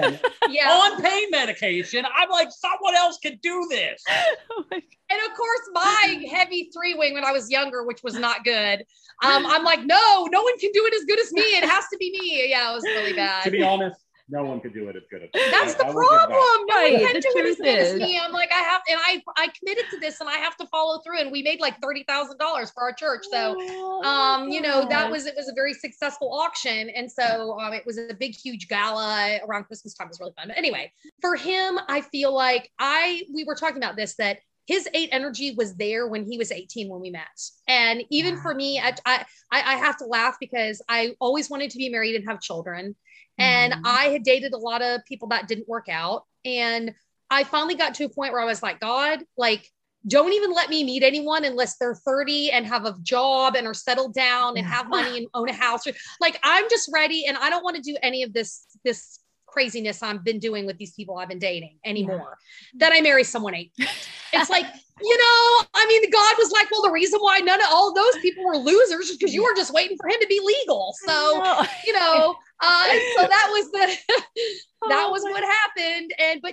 On pain medication. I'm like, someone else could do this. And of course, my heavy 3-wing when I was younger, which was not good. I'm like, no one can do it as good as me. It has to be me. Yeah, it was really bad. To be honest, no one could do it as good as me. That's the problem. No one can do it as good as me. I'm like, I committed to this, and I have to follow through. And we made like $30,000 for our church. So, it was a very successful auction. And so it was a big, huge gala around Christmas time. It was really fun. But anyway, for him, I feel like we were talking about this, that his 8 energy was there when he was 18, when we met. And even for me, I have to laugh, because I always wanted to be married and have children. And I had dated a lot of people that didn't work out. And I finally got to a point where I was like, God, don't even let me meet anyone unless they're 30 and have a job and are settled down and have money and own a house. I'm just ready. And I don't want to do any of this craziness I've been doing with these people I've been dating anymore. Then I marry someone 8. It's like, I mean, God was like, well, the reason why none of all those people were losers is because you were just waiting for him to be legal. So, so that was that was what happened. But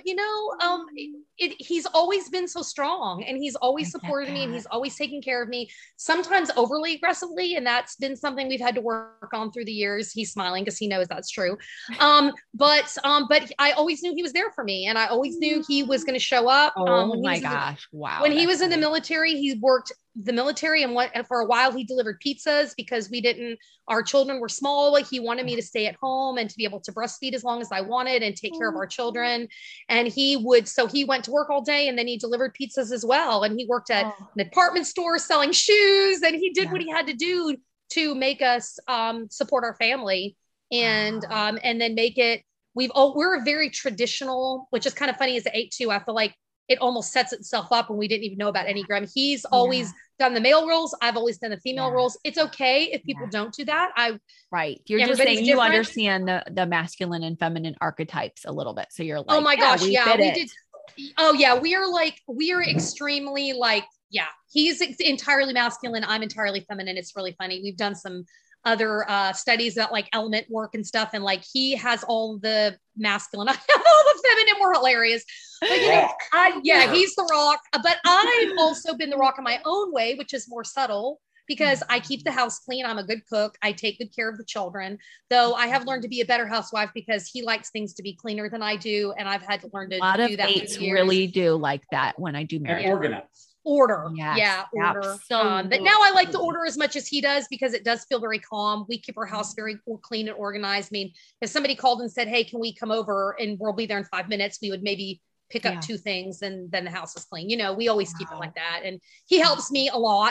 he's always been so strong, and he's always supported me, and he's always taken care of me, sometimes overly aggressively. And that's been something we've had to work on through the years. He's smiling because he knows that's true. But I always knew he was there for me, and I always knew he was going to show up. Oh my gosh. Wow. When he was in the military, he worked the military, and for a while he delivered pizzas because our children were small. Like, he wanted me to stay at home and to be able to breastfeed as long as I wanted and take care of our children. And he went to work all day, and then he delivered pizzas as well. And he worked at an department store selling shoes, and he did what he had to do to make us support our family and then make it. We're very traditional, which is kind of funny as an 8-2. I feel like it almost sets itself up when we didn't even know about Enneagram. He's always done the male roles. I've always done the female roles. It's okay if people don't do that. You're just saying you understand the masculine and feminine archetypes a little bit. So you're like, oh my gosh. We did. Oh yeah. We are extremely he's entirely masculine. I'm entirely feminine. It's really funny. We've done some other studies about like element work and stuff. And like, he has all the masculine, I have all the feminine. We're hilarious. But he's the rock. But I've also been the rock in my own way, which is more subtle because I keep the house clean. I'm a good cook. I take good care of the children, though I have learned to be a better housewife because he likes things to be cleaner than I do. And I've had to learn to do that. A lot of eights really do like that when I do marriage. And organize. Order. Yes, Order. But now I like the order as much as he does because it does feel very calm. We keep our house very clean and organized. I mean, if somebody called and said, hey, can we come over and we'll be there in 5 minutes, we would maybe pick up 2 things and then the house is clean. We always keep it like that. And he helps me a lot.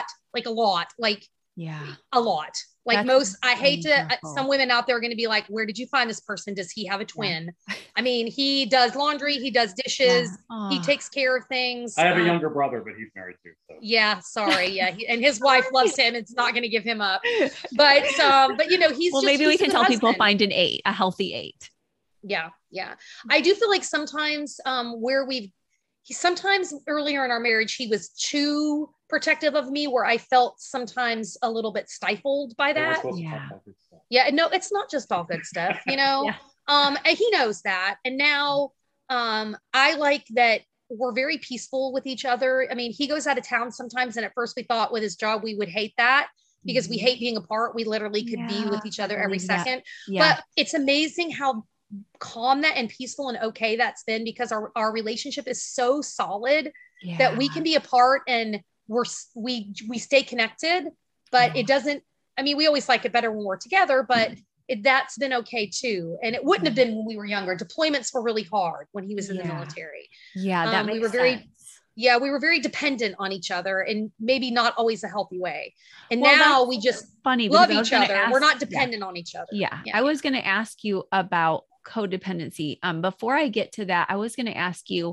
Like most, I hate to, some women out there are going to be like, where did you find this person? Does he have a twin? I mean, he does laundry, he does dishes, he takes care of things. I have a younger brother, but he's married too. So. Yeah, sorry. Yeah. And his wife loves him. It's not going to give him up. But he's maybe we can tell people find a healthy 8. Yeah. Yeah. I do feel like sometimes sometimes earlier in our marriage, he was too protective of me where I felt sometimes a little bit stifled by that. Yeah. No, it's not just all good stuff, and he knows that. And now I like that we're very peaceful with each other. I mean, he goes out of town sometimes. And at first we thought with his job, we would hate that because we hate being apart. We literally could be with each other every second. But it's amazing how calm that and peaceful and okay that's been because our relationship is so solid that we can be apart and we stay connected, but it doesn't, I mean, we always like it better when we're together, but that's been okay too. And it wouldn't have been when we were younger. Deployments were really hard when he was in the military. Yeah. That makes sense. We were very dependent on each other and maybe not always a healthy way. And now we just love each other. We're not dependent on each other. Yeah. I was going to ask you about codependency. Before I get to that, I was going to ask you,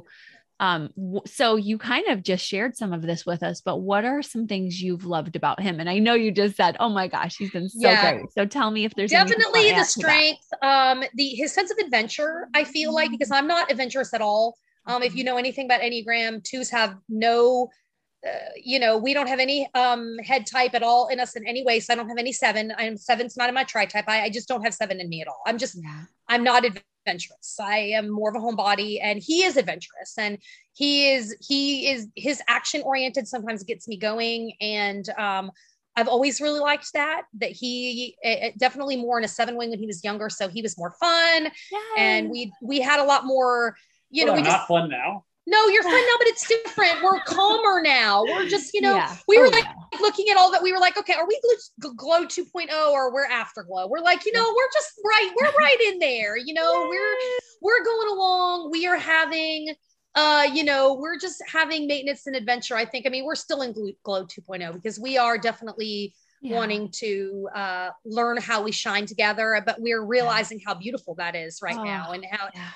so you kind of just shared some of this with us, but what are some things you've loved about him? And I know you just said, oh my gosh, he's been so great. So tell me if there's definitely the strength, his sense of adventure, I feel like, because I'm not adventurous at all. If you know anything about Enneagram, 2s have no, we don't have any head type at all in us in any way. So I don't have any 7. 7's not in my tri-type. I just don't have 7 in me at all. I'm not adventurous. I am more of a homebody, and he is adventurous, and he is his action oriented sometimes gets me going. And I've always really liked that he definitely more in a 7 wing when he was younger. So he was more fun. And we had a lot more, not fun now. No, you're fun now, but it's different. We're calmer now. We're just, we were looking at all that. We were like, okay, are we Glow 2.0 or we're Afterglow? We're like, we're just right. We're right in there. We're going along. We are having, we're just having maintenance and adventure. I think, we're still in Glow 2.0 because we are definitely wanting to learn how we shine together, but we're realizing how beautiful that is right now and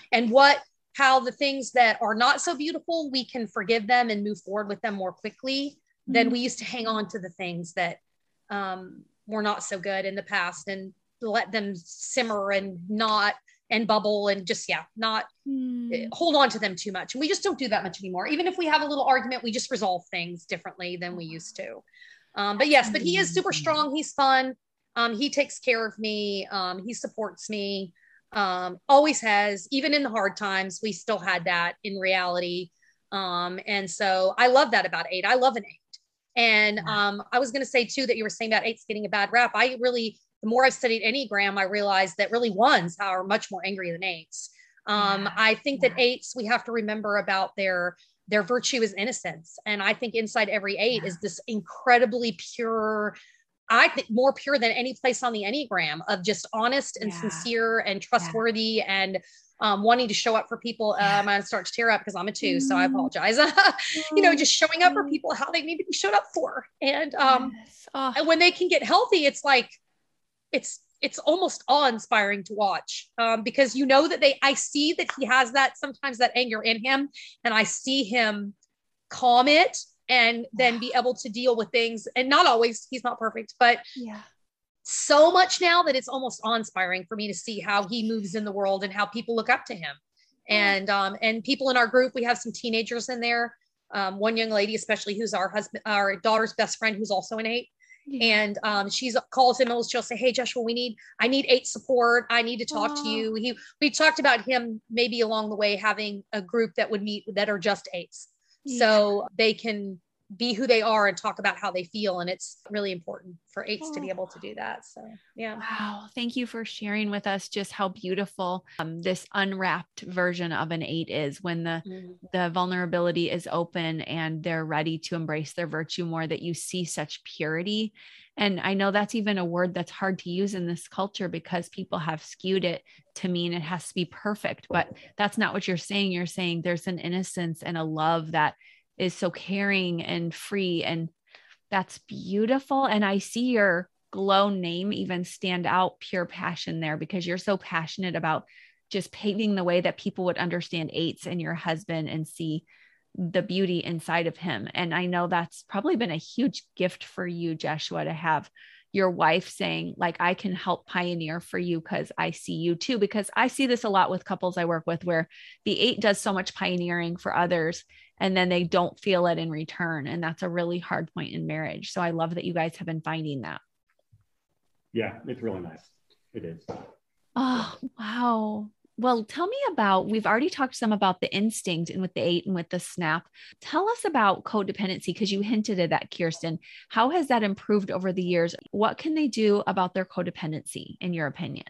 how the things that are not so beautiful, we can forgive them and move forward with them more quickly than we used to hang on to the things that were not so good in the past and let them simmer and not and bubble and just, not hold on to them too much. And we just don't do that much anymore. Even if we have a little argument, we just resolve things differently than we used to. But he is super strong. He's fun. He takes care of me. He supports me. Always has, even in the hard times, we still had that in reality. And so I love that about 8. I love an 8. And I was going to say too, that you were saying about 8s getting a bad rap. The more I've studied Enneagram, I realized that really 1s are much more angry than 8s. I think that 8s, we have to remember about their virtue is innocence. And I think inside every 8 is this incredibly pure, I think more pure than any place on the Enneagram, of just honest and sincere and trustworthy and wanting to show up for people. I'm going to start to tear up because I'm a 2, so I apologize. Just showing up for people how they need to be showed up for. And and when they can get healthy, it's like, it's almost awe-inspiring to watch, because that I see that he has sometimes that anger in him, and I see him calm it and then be able to deal with things. And not always, he's not perfect, but so much now that it's almost awe-inspiring for me to see how he moves in the world and how people look up to him. And people in our group, we have some teenagers in there. One young lady, especially, who's our daughter's best friend, who's also an 8. And she calls him and she'll say, "Hey, Joshua, I need 8 support. I need to talk to you." We talked about him maybe along the way having a group that would meet that are just 8s. So they can be who they are and talk about how they feel. And it's really important for 8s to be able to do that. So, Wow. Thank you for sharing with us just how beautiful this unwrapped version of an 8 is, when the vulnerability is open and they're ready to embrace their virtue more, that you see such purity. And I know that's even a word that's hard to use in this culture because people have skewed it to mean it has to be perfect, but that's not what you're saying. You're saying there's an innocence and a love that is so caring and free. And that's beautiful. And I see your Glow name even stand out, Pure Passion, there, because you're so passionate about just paving the way that people would understand 8s and your husband and see the beauty inside of him. And I know that's probably been a huge gift for you, Joshua, to have your wife saying, like, I can help pioneer for you because I see you too. Because I see this a lot with couples I work with, where the 8 does so much pioneering for others and then they don't feel it in return. And that's a really hard point in marriage. So I love that you guys have been finding that. Yeah, it's really nice. It is. Oh, wow. Well, tell me we've already talked some about the instinct and with the 8 and with the snap. Tell us about codependency, because you hinted at that, Kirsten. How has that improved over the years? What can they do about their codependency, in your opinion?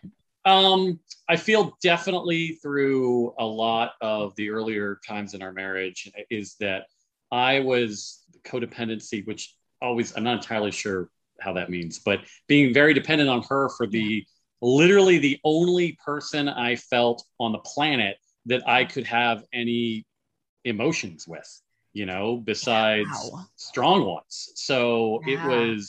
I feel definitely through a lot of the earlier times in our marriage is that I was codependency, which always, I'm not entirely sure how that means, but being very dependent on her for literally the only person I felt on the planet that I could have any emotions with, besides strong ones. So it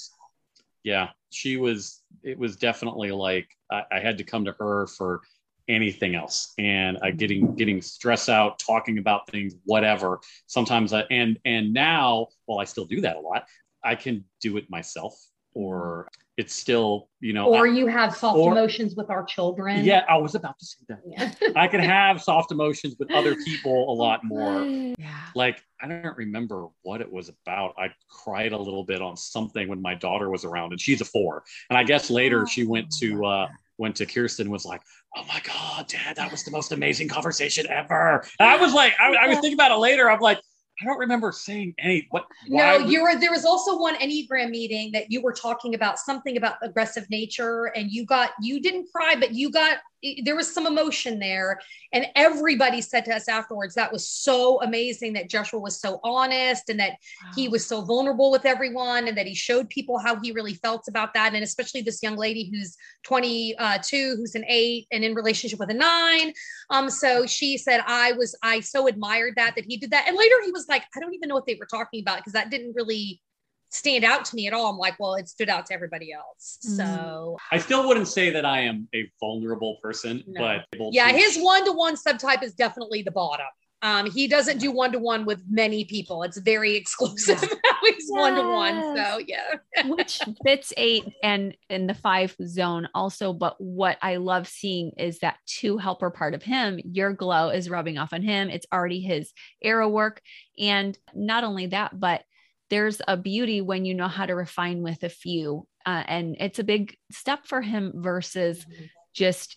was definitely like, I had to come to her for anything else. And getting stressed out, talking about things, whatever. Sometimes and now, well, I still do that a lot. I can do it myself, or it's still, or you have soft emotions with our children. Yeah, I was about to say that. Yeah. I can have soft emotions with other people a lot more. Yeah. Like, I don't remember what it was about. I cried a little bit on something when my daughter was around, and she's a 4. And I guess later she went to Kirsten, was like, "Oh my God, Dad, that was the most amazing conversation ever." And I was like, I was thinking about it later. I'm like, I don't remember saying any. There was also one Enneagram meeting that you were talking about something about aggressive nature, and you didn't cry, but there was some emotion there. And everybody said to us afterwards, that was so amazing that Joshua was so honest and that he was so vulnerable with everyone, and that he showed people how he really felt about that. And especially this young lady who's 22, who's an 8 and in relationship with a 9. So she said, I so admired that he did that. And later he was like, I don't even know what they were talking about, because that didn't really stand out to me at all. I'm like, well, it stood out to everybody else. So I still wouldn't say that I am a vulnerable person, but his 1-to-1 subtype is definitely the bottom. He doesn't do one-to-one with many people. It's very exclusive. He's one-to-one. So yeah. Which fits 8 and in the 5 zone also. But what I love seeing is that 2 helper part of him, your glow is rubbing off on him. It's already his arrow work. And not only that, but there's a beauty when you know how to refine with a few. And it's a big step for him versus just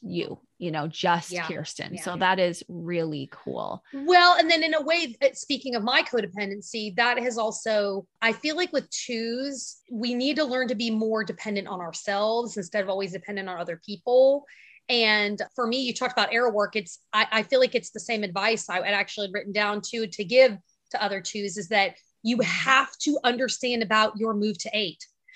just Kirsten. So that is really cool. Well, and then in a way, speaking of my codependency, that has also, I feel like with 2s, we need to learn to be more dependent on ourselves instead of always dependent on other people. And for me, you talked about arrow work. I feel like it's the same advice I had actually written down to give to other 2s, is that you have to understand about your move to 8.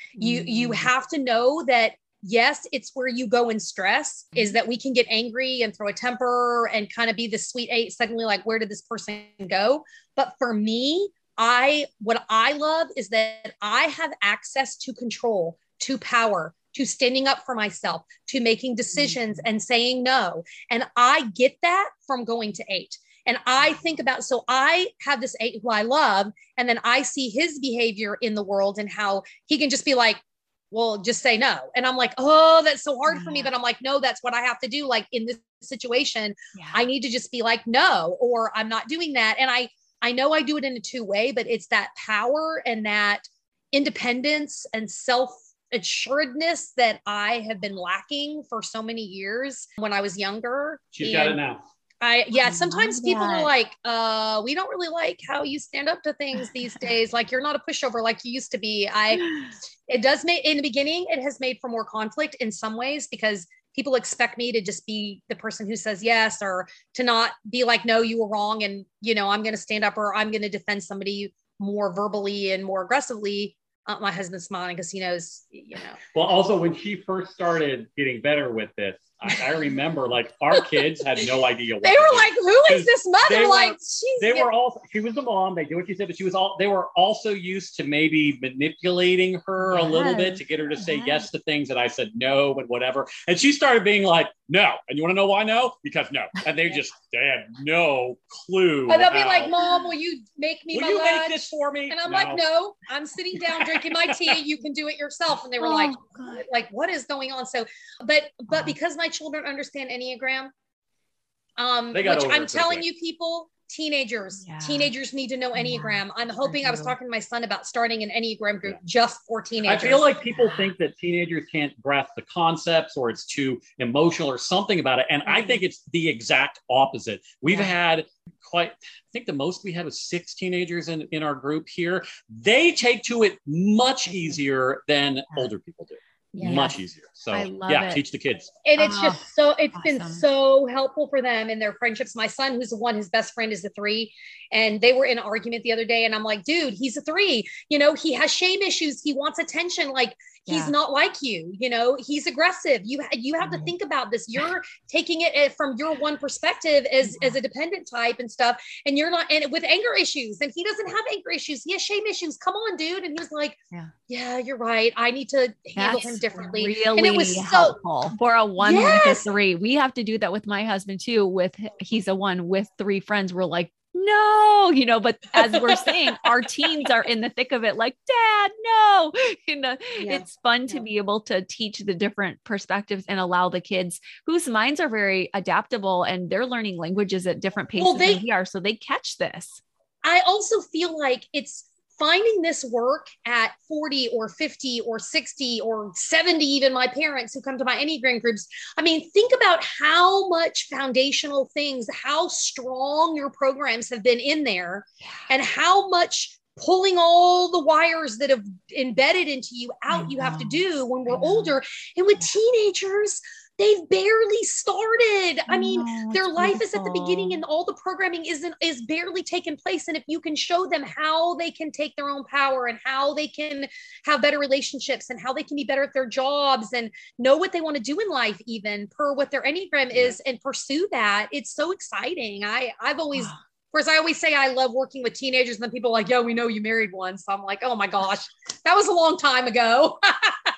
You have to know that, yes, it's where you go in stress, is that we can get angry and throw a temper and kind of be the sweet 8, suddenly like, where did this person go? But for me, what I love is that I have access to control, to power, to standing up for myself, to making decisions and saying no. And I get that from going to 8. And I think about, so I have this 8 who I love, and then I see his behavior in the world and how he can just be like, well, just say no. And I'm like, oh, that's so hard for me. But I'm like, no, that's what I have to do. Like in this situation, I need to just be like, no, or I'm not doing that. And I know I do it in a 2-way, but it's that power and that independence and self-assuredness that I have been lacking for so many years when I was younger. She's got it now. Sometimes people are like, we don't really like how you stand up to things these days. Like you're not a pushover like you used to be. It does make, in the beginning, it has made for more conflict in some ways, because people expect me to just be the person who says yes, or to not be like, no, you were wrong. And, I'm going to stand up, or I'm going to defend somebody more verbally and more aggressively. My husband's smiling because he knows, Well, also when she first started getting better with this, I remember like our kids had no idea what they were like, who is this mother? She was the mom. They did what she said, but they were also used to maybe manipulating her a little bit to get her to say yes to things that I said no, but whatever. And she started being like, no. And you want to know why no? Because no. And they had no clue. And they'll be like, Mom, will you make me my lunch? Will you make this for me? And I'm like, no, I'm sitting down drinking my tea. You can do it yourself. And they were like, what is going on? So, but because my children understand Enneagram, which I'm telling you, people, teenagers need to know Enneagram. I'm hoping, I was talking to my son about starting an Enneagram group just for teenagers. I feel like people think that teenagers can't grasp the concepts, or it's too emotional or something about it. And I think it's the exact opposite. We've had I think the most we had was 6 teenagers in our group here. They take to it much easier than older people do. Much easier. So teach the kids. And it's just it's been so helpful for them in their friendships. My son, who's the 1, his best friend is a 3. And they were in an argument the other day. And I'm like, dude, he's a 3. He has shame issues. He wants attention. Like he's not like you, he's aggressive. You have to think about this. You're taking it from your one perspective as a dependent type and stuff. And you're not, and with anger issues, and he doesn't have anger issues. He has shame issues. Come on, dude. And he was like, yeah, you're right. I need to handle him differently. Really and it was helpful for a 1 with a 3. We have to do that with my husband too. He's a 1 with 3 friends. We're like, no, but as we're saying, our teens are in the thick of it. Like, Dad, no, it's fun to be able to teach the different perspectives and allow the kids whose minds are very adaptable and they're learning languages at different paces than we are. So they catch this. I also feel like it's finding this work at 40 or 50 or 60 or 70, even my parents who come to my Enneagram groups. I mean, think about how much foundational things, how strong your programs have been in there, and how much pulling all the wires that have embedded into you out you have to do when we're older. And with teenagers, they've barely started. I mean, their life is at the beginning, and all the programming is barely taken place. And if you can show them how they can take their own power, and how they can have better relationships, and how they can be better at their jobs, and know what they want to do in life, even per what their Enneagram is, and pursue that, it's so exciting. I've always, of course, I always say I love working with teenagers, and then people are like, we know you married one. So I'm like, oh my gosh, that was a long time ago.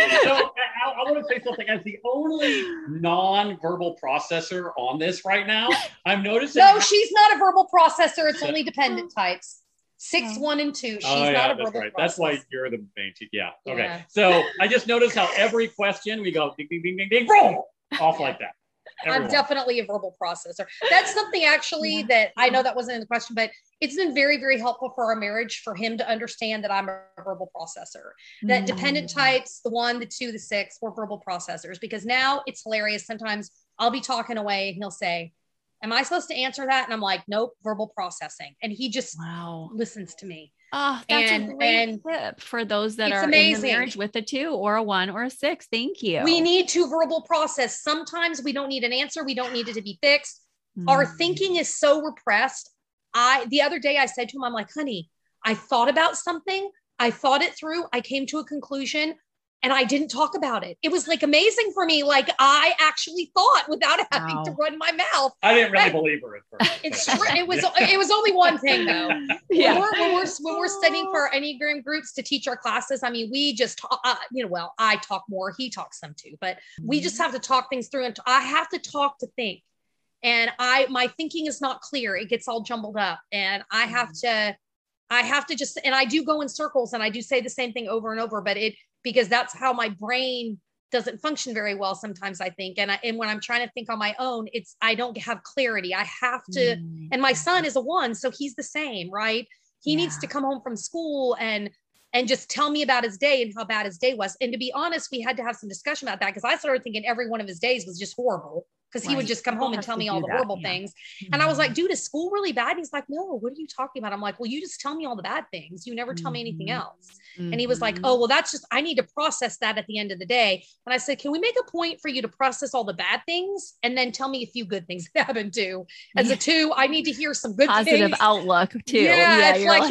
I want to say something. As the only non-verbal processor on this right now, I'm noticing. No, she's not a verbal processor. It's only dependent types. 6, 1, and 2. She's not a verbal processor. That's why you're the main team. Yeah. Okay. So I just noticed how every question we go ding, ding, ding, ding, ding, boom, off like that. Everyone. I'm definitely a verbal processor. That's something actually that I know that wasn't in the question, but it's been very, very helpful for our marriage for him to understand that I'm a verbal processor. That dependent types, the 1, the 2, the 6, were verbal processors, because now it's hilarious. Sometimes I'll be talking away and he'll say, am I supposed to answer that? And I'm like, nope, verbal processing. And he just listens to me. Oh, that's a great tip for those that are in the marriage with a 2 or a 1 or a 6. Thank you. We need to verbal process. Sometimes we don't need an answer. We don't need it to be fixed. Our thinking is so repressed. The other day I said to him, I'm like, honey, I thought about something. I thought it through. I came to a conclusion and I didn't talk about it. It was like amazing for me. Like I actually thought without having to run my mouth. I didn't really believe her at first. It was only one thing though. Yeah. When we're studying for our Enneagram groups to teach our classes, I mean, we just talk, I talk more, he talks some too, but we just have to talk things through, and I have to talk to think. And my thinking is not clear. It gets all jumbled up, and I have to just, and I do go in circles and I do say the same thing over and over, because that's how my brain doesn't function very well sometimes, I think. And when I'm trying to think on my own, I don't have clarity. I have to, and my son is a 1, so he's the same, right? He needs to come home from school and just tell me about his day and how bad his day was. And to be honest, we had to have some discussion about that, because I started thinking every one of his days was just horrible, because he would just come home and tell me all the horrible things. And I was like, dude, is school really bad? And he's like, no, what are you talking about? I'm like, well, you just tell me all the bad things. You never tell me anything else. And he was like, oh, well, that's just, I need to process that at the end of the day. And I said, can we make a point for you to process all the bad things and then tell me a few good things that happened too? As a 2, I need to hear some good positive things. outlook too. Yeah, it's like,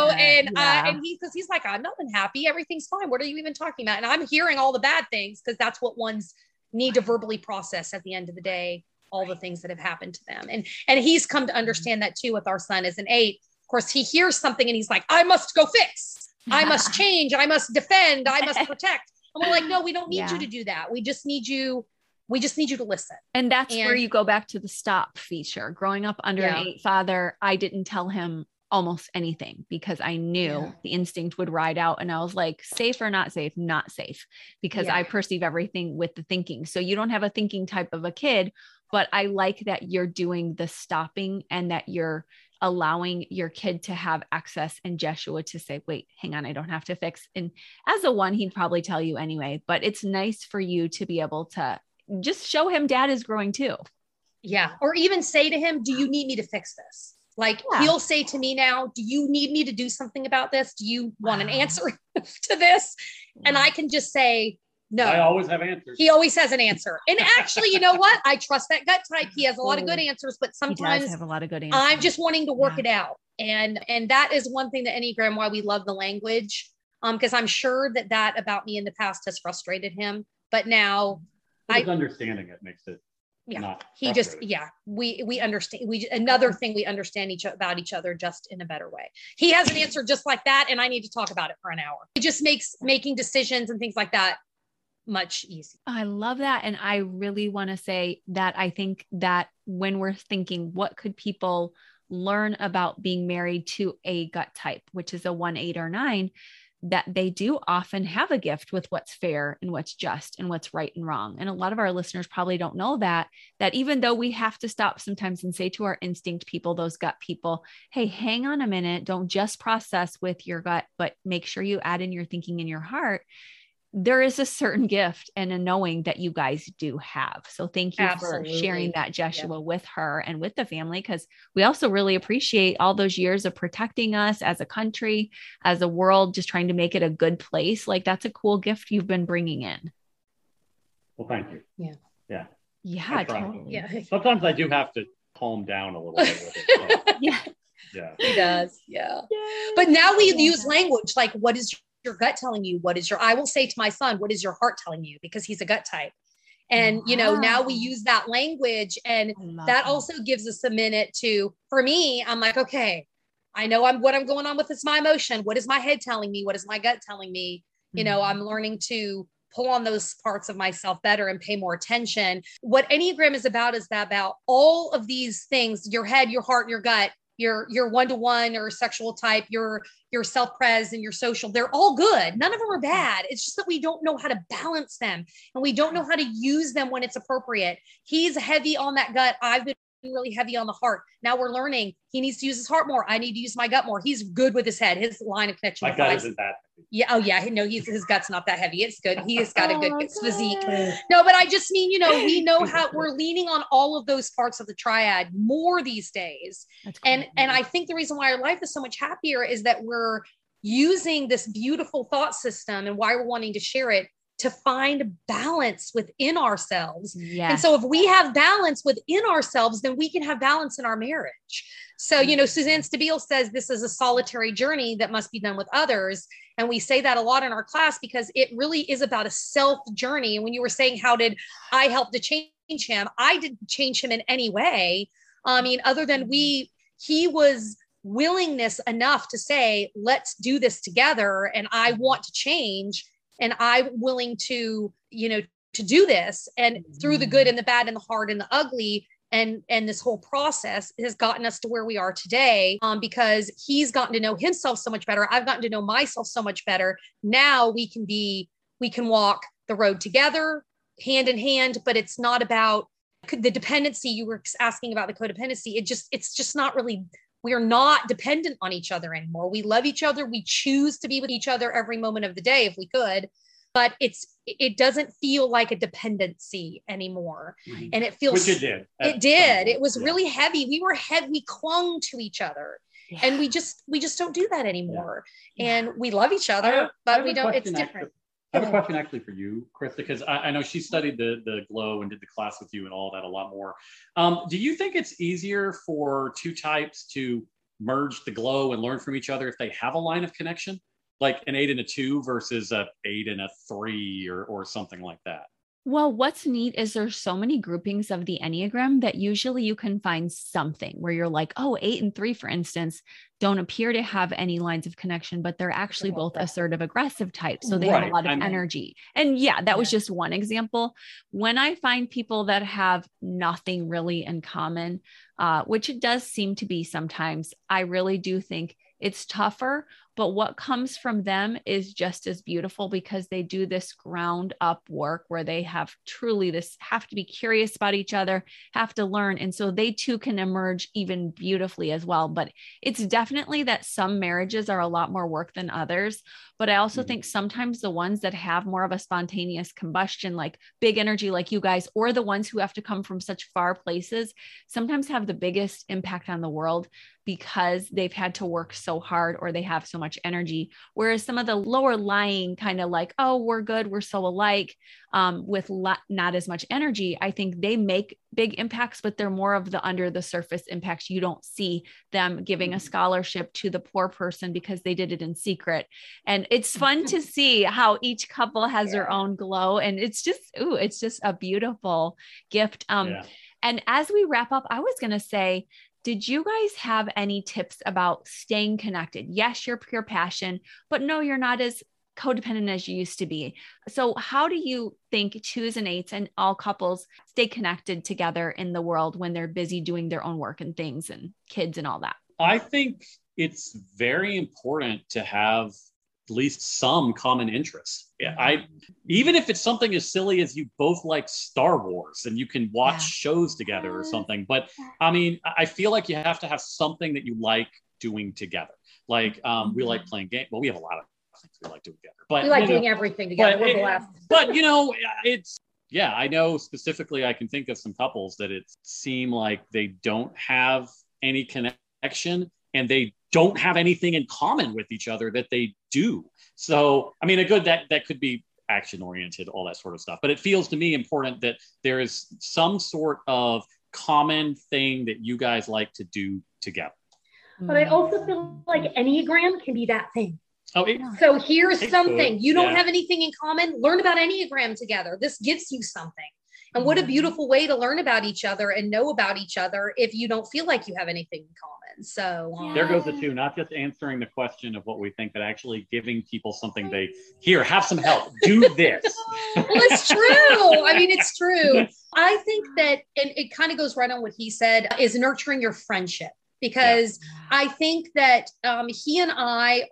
and he's like, I'm not unhappy. Everything's fine. What are you even talking about? And I'm hearing all the bad things, because that's what one's need to verbally process at the end of the day, all the things that have happened to them. And he's come to understand that too with our son as an 8. Of course, he hears something and he's like, I must go fix. I must change. I must defend. I must protect. And we're like, no, we don't need you to do that. We just need you to listen. And that's where you go back to the stop feature. Growing up under an 8 father, I didn't tell him almost anything, because I knew the instinct would ride out, and I was like, safe or not safe, not safe, because I perceive everything with the thinking. So you don't have a thinking type of a kid, but I like that you're doing the stopping and that you're allowing your kid to have access, and Jeshua to say, wait, hang on, I don't have to fix. And as a 1, he'd probably tell you anyway, but it's nice for you to be able to just show him dad is growing too. Yeah. Or even say to him, do you need me to fix this? Like he'll say to me now, do you need me to do something about this? Do you want an answer to this? And I can just say, no. I always have answers. He always has an answer. And actually, you know what? I trust that gut type. He has a lot of good answers, but sometimes he does have a lot of good answers. I'm just wanting to work it out. And that is one thing, the Enneagram, why we love the language. Because I'm sure that about me in the past has frustrated him. But now understanding it makes it. We understand. Another thing, we understand about each other just in a better way. He has an answer just like that, and I need to talk about it for an hour. It just makes making decisions and things like that much easier. I love that. And I really want to say that I think that when we're thinking, what could people learn about being married to a gut type, which is a 1, 8, or 9, that they do often have a gift with what's fair and what's just and what's right and wrong. And a lot of our listeners probably don't know that even though we have to stop sometimes and say to our instinct people, those gut people, hey, hang on a minute, don't just process with your gut, but make sure you add in your thinking in your heart. There is a certain gift and a knowing that you guys do have. So thank you for sharing that, Jeshua, with her and with the family, because we also really appreciate all those years of protecting us as a country, as a world, just trying to make it a good place. Like that's a cool gift you've been bringing in. Well, thank you. Yeah, totally. Yeah. Sometimes I do have to calm down a little bit with it. So. Yeah. He does. Yeah. But now we use language like, what is your gut telling you? I will say to my son, what is your heart telling you? Because he's a gut type. And, now we use that language, and that also gives us a minute for me, I'm like, okay, I know what I'm going on with is my emotion. What is my head telling me? What is my gut telling me? I'm learning to pull on those parts of myself better and pay more attention. What Enneagram is about is that about all of these things, your head, your heart, your gut, your one-to-one or sexual type, your self-pres and your social, they're all good. None of them are bad. It's just that we don't know how to balance them and we don't know how to use them when it's appropriate. He's heavy on that gut. I've been really heavy on the heart. Now we're learning he needs to use his heart more. I need to use my gut more. He's good with his head. His line of connection. My gut isn't that heavy. Yeah. Oh yeah. No, his gut's not that heavy. It's good. He has got a good physique. No, but I just mean, we know how we're leaning on all of those parts of the triad more these days. And I think the reason why our life is so much happier is that we're using this beautiful thought system and why we're wanting to share it to find balance within ourselves. Yes. And so if we have balance within ourselves, then we can have balance in our marriage. So, Suzanne Stabile says this is a solitary journey that must be done with others. And we say that a lot in our class because it really is about a self journey. And when you were saying, how did I help to change him? I didn't change him in any way. I mean, other than he was willingness enough to say, let's do this together. And I want to change. And I'm willing to, to do this. And through the good and the bad and the hard and the ugly, and this whole process has gotten us to where we are today, because he's gotten to know himself so much better. I've gotten to know myself so much better. Now we can walk the road together, hand in hand, but it's not about the dependency. You were asking about the codependency. It's just not really. We are not dependent on each other anymore. We love each other. We choose to be with each other every moment of the day if we could, but it doesn't feel like a dependency anymore. Mm-hmm. And it feels, which it did. It did. It was really heavy. We were heavy. We clung to each other and we just don't do that anymore. Yeah. And we love each other, but we don't, it's different. I have a question actually for you, Krista, because I know she studied the glow and did the class with you and all that a lot more. Do you think it's easier for two types to merge the glow and learn from each other if they have a line of connection, like an 8 and a 2 versus a 8 and a 3 or something like that? Well, what's neat is there's so many groupings of the Enneagram that usually you can find something where you're like, 8 and 3, for instance, don't appear to have any lines of connection, but they're actually both assertive aggressive types. So they have a lot of energy. And that was just one example. When I find people that have nothing really in common, which it does seem to be sometimes, I really do think it's tougher, but what comes from them is just as beautiful because they do this ground up work where they have to be curious about each other, have to learn. And so they too can emerge even beautifully as well. But it's definitely that some marriages are a lot more work than others. But I also think sometimes the ones that have more of a spontaneous combustion, like big energy, like you guys, or the ones who have to come from such far places, sometimes have the biggest impact on the world because they've had to work so hard or they have so much energy. Whereas some of the lower lying kind of like, we're good, we're so alike, with not as much energy, I think they make big impacts, but they're more of the under the surface impacts. You don't see them giving a scholarship to the poor person because they did it in secret. And it's fun to see how each couple has their own glow. And it's just a beautiful gift. And as we wrap up, I was going to say, did you guys have any tips about staying connected? Yes, you're pure passion, but no, you're not as codependent as you used to be. So how do you think 2s and 8s and all couples stay connected together in the world when they're busy doing their own work and things and kids and all that? I think it's very important to have at least some common interests. Even if it's something as silly as you both like Star Wars and you can watch shows together or something. But I mean, I feel like you have to have something that you like doing together. Like we like playing games. Well, we have a lot of things we like doing together. But we like doing everything together. We're blessed. But I know specifically I can think of some couples that it seem like they don't have any connection and they don't have anything in common with each other that they do. So, I mean, that could be action oriented, all that sort of stuff. But it feels to me important that there is some sort of common thing that you guys like to do together. But I also feel like Enneagram can be that thing. So here's something. You don't have anything in common. Learn about Enneagram together. This gives you something. And what a beautiful way to learn about each other and know about each other if you don't feel like you have anything in common. So there goes the two, not just answering the question of what we think, but actually giving people something have some help, do this. Well, it's true. I mean, it's true. I think that, and it kind of goes right on what he said, is nurturing your friendship. Because I think that he and I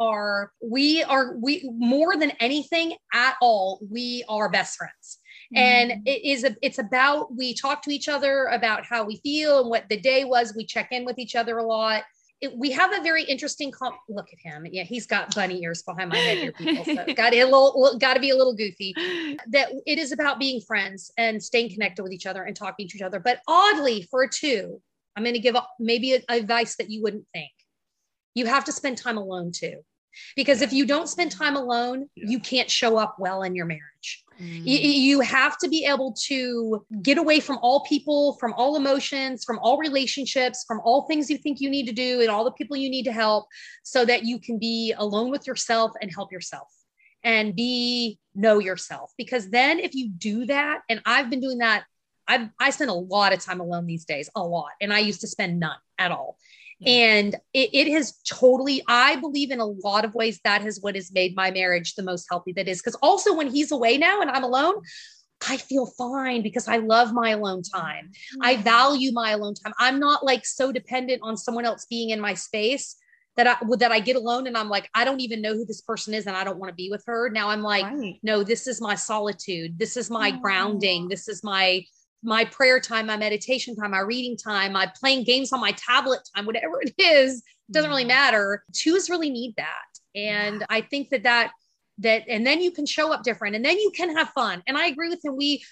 we more than anything at all, we are best friends. And it's about, we talk to each other about how we feel and what the day was. We check in with each other a lot. We have a very interesting, look at him. Yeah, he's got bunny ears behind my head here, people. So got to be a little goofy. That it is about being friends and staying connected with each other and talking to each other. But oddly, for a two, I'm going to give maybe advice that you wouldn't think. You have to spend time alone too. Because if you don't spend time alone, you can't show up well in your marriage. You have to be able to get away from all people, from all emotions, from all relationships, from all things you think you need to do and all the people you need to help, so that you can be alone with yourself and help yourself and know yourself. Because then if you do that, and I've been doing that, I spend a lot of time alone these days, a lot. And I used to spend none at all. And it has totally, I believe in a lot of ways, that is what has made my marriage the most healthy that is. Because also when he's away now and I'm alone, I feel fine because I love my alone time. I value my alone time. I'm not like so dependent on someone else being in my space that I get alone and I'm like, I don't even know who this person is and I don't want to be with her. Now I'm like, no, this is my solitude. This is my grounding. This is my prayer time, my meditation time, my reading time, my playing games on my tablet time, whatever it is, doesn't really matter. Twos really need that. And I think that, and then you can show up different and then you can have fun. And I agree with him. We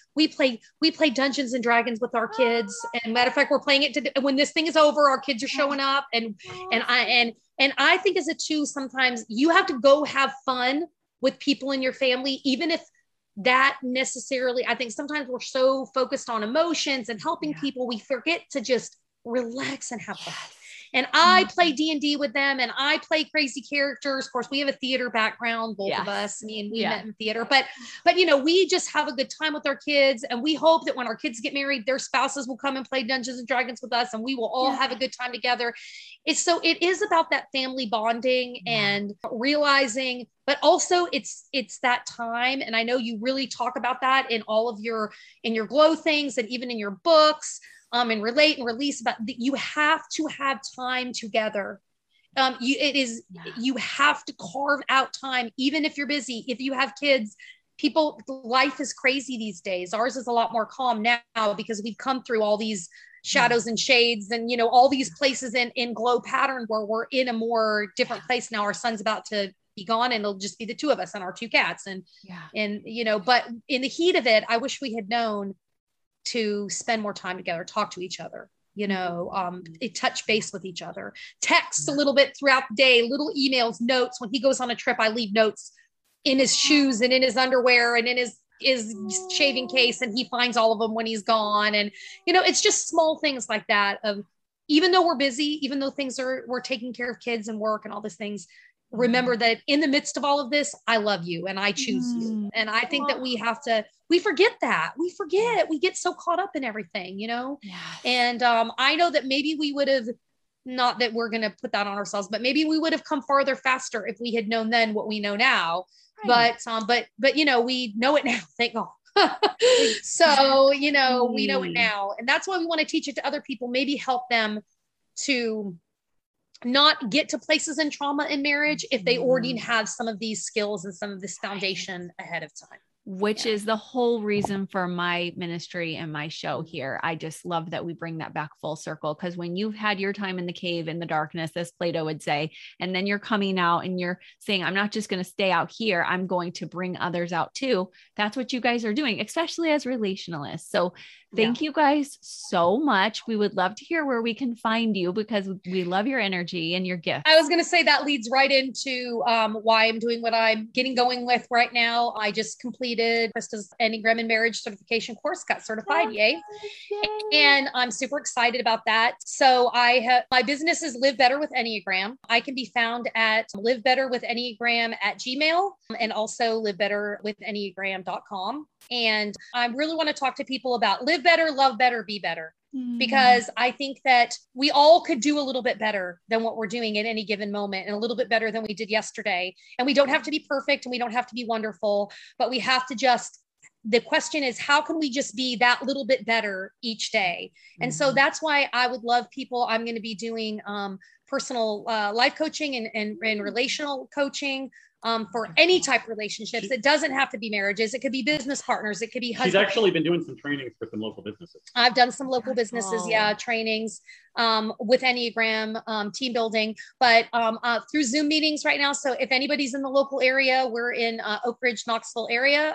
play Dungeons and Dragons with our kids. And matter of fact, we're playing it when this thing is over, our kids are showing up. And I think as a two, sometimes you have to go have fun with people in your family, even if that necessarily, I think sometimes we're so focused on emotions and helping people, we forget to just relax and have fun. And I play D&D with them and I play crazy characters. Of course, we have a theater background, both of us. I mean, we met in theater, but we just have a good time with our kids. And we hope that when our kids get married, their spouses will come and play Dungeons and Dragons with us and we will all have a good time together. It is about that family bonding and realizing, but also it's that time. And I know you really talk about that in all of in your glow things and even in your books. And relate and release about that. You have to have time together. You have to carve out time, even if you're busy, if you have kids. Life is crazy these days. Ours is a lot more calm now because we've come through all these shadows and shades and, all these places in glow pattern where we're in a more different place now. Our son's about to be gone and it'll just be the two of us and our two cats. And but in the heat of it, I wish we had known to spend more time together, talk to each other, touch base with each other, text a little bit throughout the day, little emails, notes. When he goes on a trip, I leave notes in his shoes and in his underwear and in his shaving case. And he finds all of them when he's gone. And, it's just small things like that of, even though we're busy, even though we're taking care of kids and work and all these things, remember that in the midst of all of this, I love you and I choose you. And I think that we forget that. We get so caught up in everything, And I know that maybe we would have, not that we're going to put that on ourselves, but maybe we would have come farther faster if we had known then what we know now. Right. But we know it now. Thank God. So, we know it now. And that's why we want to teach it to other people, maybe help them to not get to places in trauma in marriage if they already have some of these skills and some of this foundation ahead of time. Which is the whole reason for my ministry and my show here. I just love that we bring that back full circle. Because when you've had your time in the cave, in the darkness, as Plato would say, and then you're coming out and you're saying, I'm not just going to stay out here, I'm going to bring others out too. That's what you guys are doing, especially as relationalists. So thank you guys so much. We would love to hear where we can find you because we love your energy and your gift. I was going to say that leads right into why I'm doing what I'm getting going with right now. I just completed Krista's Enneagram and Marriage certification course, got certified. Yay. And I'm super excited about that. So my business is Live Better with Enneagram. I can be found at Live Better with Enneagram at Gmail and also livebetterwithenneagram.com. And I really want to talk to people about live better, love better, be better. Because I think that we all could do a little bit better than what we're doing at any given moment, and a little bit better than we did yesterday. And we don't have to be perfect, and we don't have to be wonderful, but we have to the question is, how can we just be that little bit better each day? And so that's why I would love people. I'm going to be doing personal life coaching and relational coaching for any type of relationships. It doesn't have to be marriages. It could be business partners. It could be husbands. She's actually been doing some trainings for some local businesses. I've done some local businesses, trainings with Enneagram, team building, but through Zoom meetings right now. So if anybody's in the local area, we're in Oak Ridge, Knoxville area.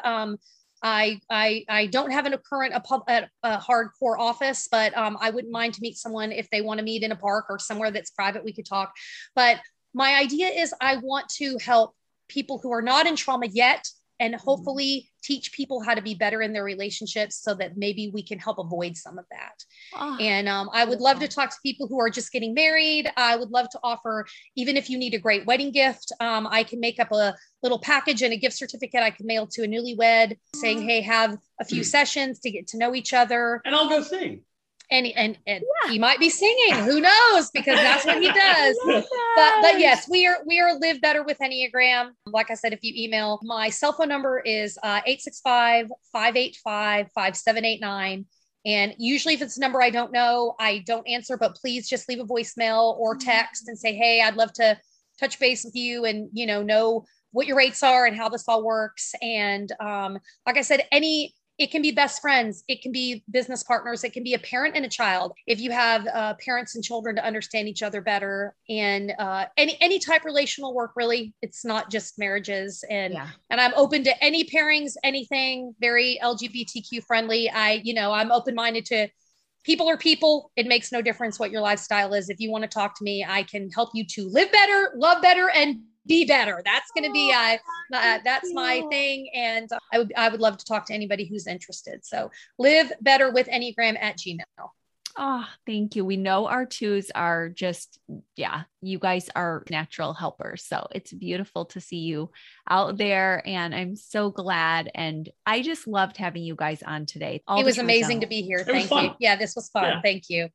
I don't have a hardcore office, but I wouldn't mind to meet someone if they want to meet in a park or somewhere that's private. We could talk. But my idea is I want to help people who are not in trauma yet, and hopefully teach people how to be better in their relationships so that maybe we can help avoid some of that. And I would love to talk to people who are just getting married. I would love to offer, even if you need a great wedding gift, I can make up a little package and a gift certificate I can mail to a newlywed saying, hey, have a few sessions to get to know each other. And I'll go sing. And he might be singing, who knows, because that's what he does. But yes, we are Live Better with Enneagram. Like I said, if you email, my cell phone number is 865-585-5789. And usually if it's a number I don't know, I don't answer, but please just leave a voicemail or text and say, hey, I'd love to touch base with you and, know what your rates are and how this all works. And like I said, it can be best friends. It can be business partners. It can be a parent and a child. If you have parents and children to understand each other better, and any type of relational work, really, it's not just marriages. And I'm open to any pairings, anything, very LGBTQ friendly. I'm open-minded to people are people. It makes no difference what your lifestyle is. If you want to talk to me, I can help you to live better, love better, and be better. That's going to be, that's my thing. And I would love to talk to anybody who's interested. So Live Better with Enneagram at Gmail. Oh, thank you. We know our twos are just, you guys are natural helpers. So it's beautiful to see you out there. And I'm so glad. And I just loved having you guys on today. It was amazing to be here. Thank you. Yeah, this was fun. Yeah. Thank you.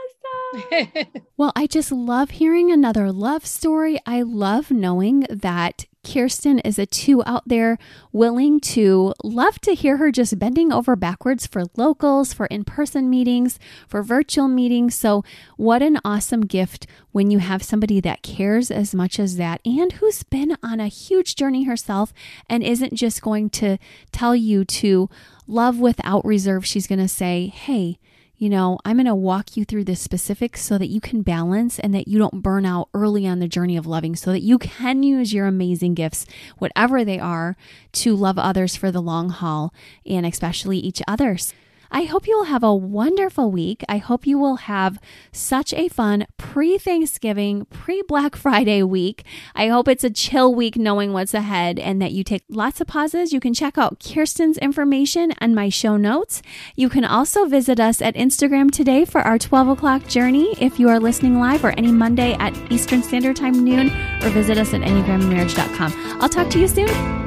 Well, I just love hearing another love story. I love knowing that Kirsten is a 2 out there willing to love to hear her just bending over backwards for locals, for in-person meetings, for virtual meetings. So what an awesome gift when you have somebody that cares as much as that and who's been on a huge journey herself and isn't just going to tell you to love without reserve. She's going to say, hey, I'm going to walk you through the specifics so that you can balance and that you don't burn out early on the journey of loving, so that you can use your amazing gifts, whatever they are, to love others for the long haul and especially each other's. I hope you will have a wonderful week. I hope you will have such a fun pre-Thanksgiving, pre-Black Friday week. I hope it's a chill week knowing what's ahead and that you take lots of pauses. You can check out Kirsten's information and my show notes. You can also visit us at Instagram today for our 12 o'clock journey if you are listening live, or any Monday at Eastern Standard Time noon, or visit us at EnneagramandMarriage.com. I'll talk to you soon.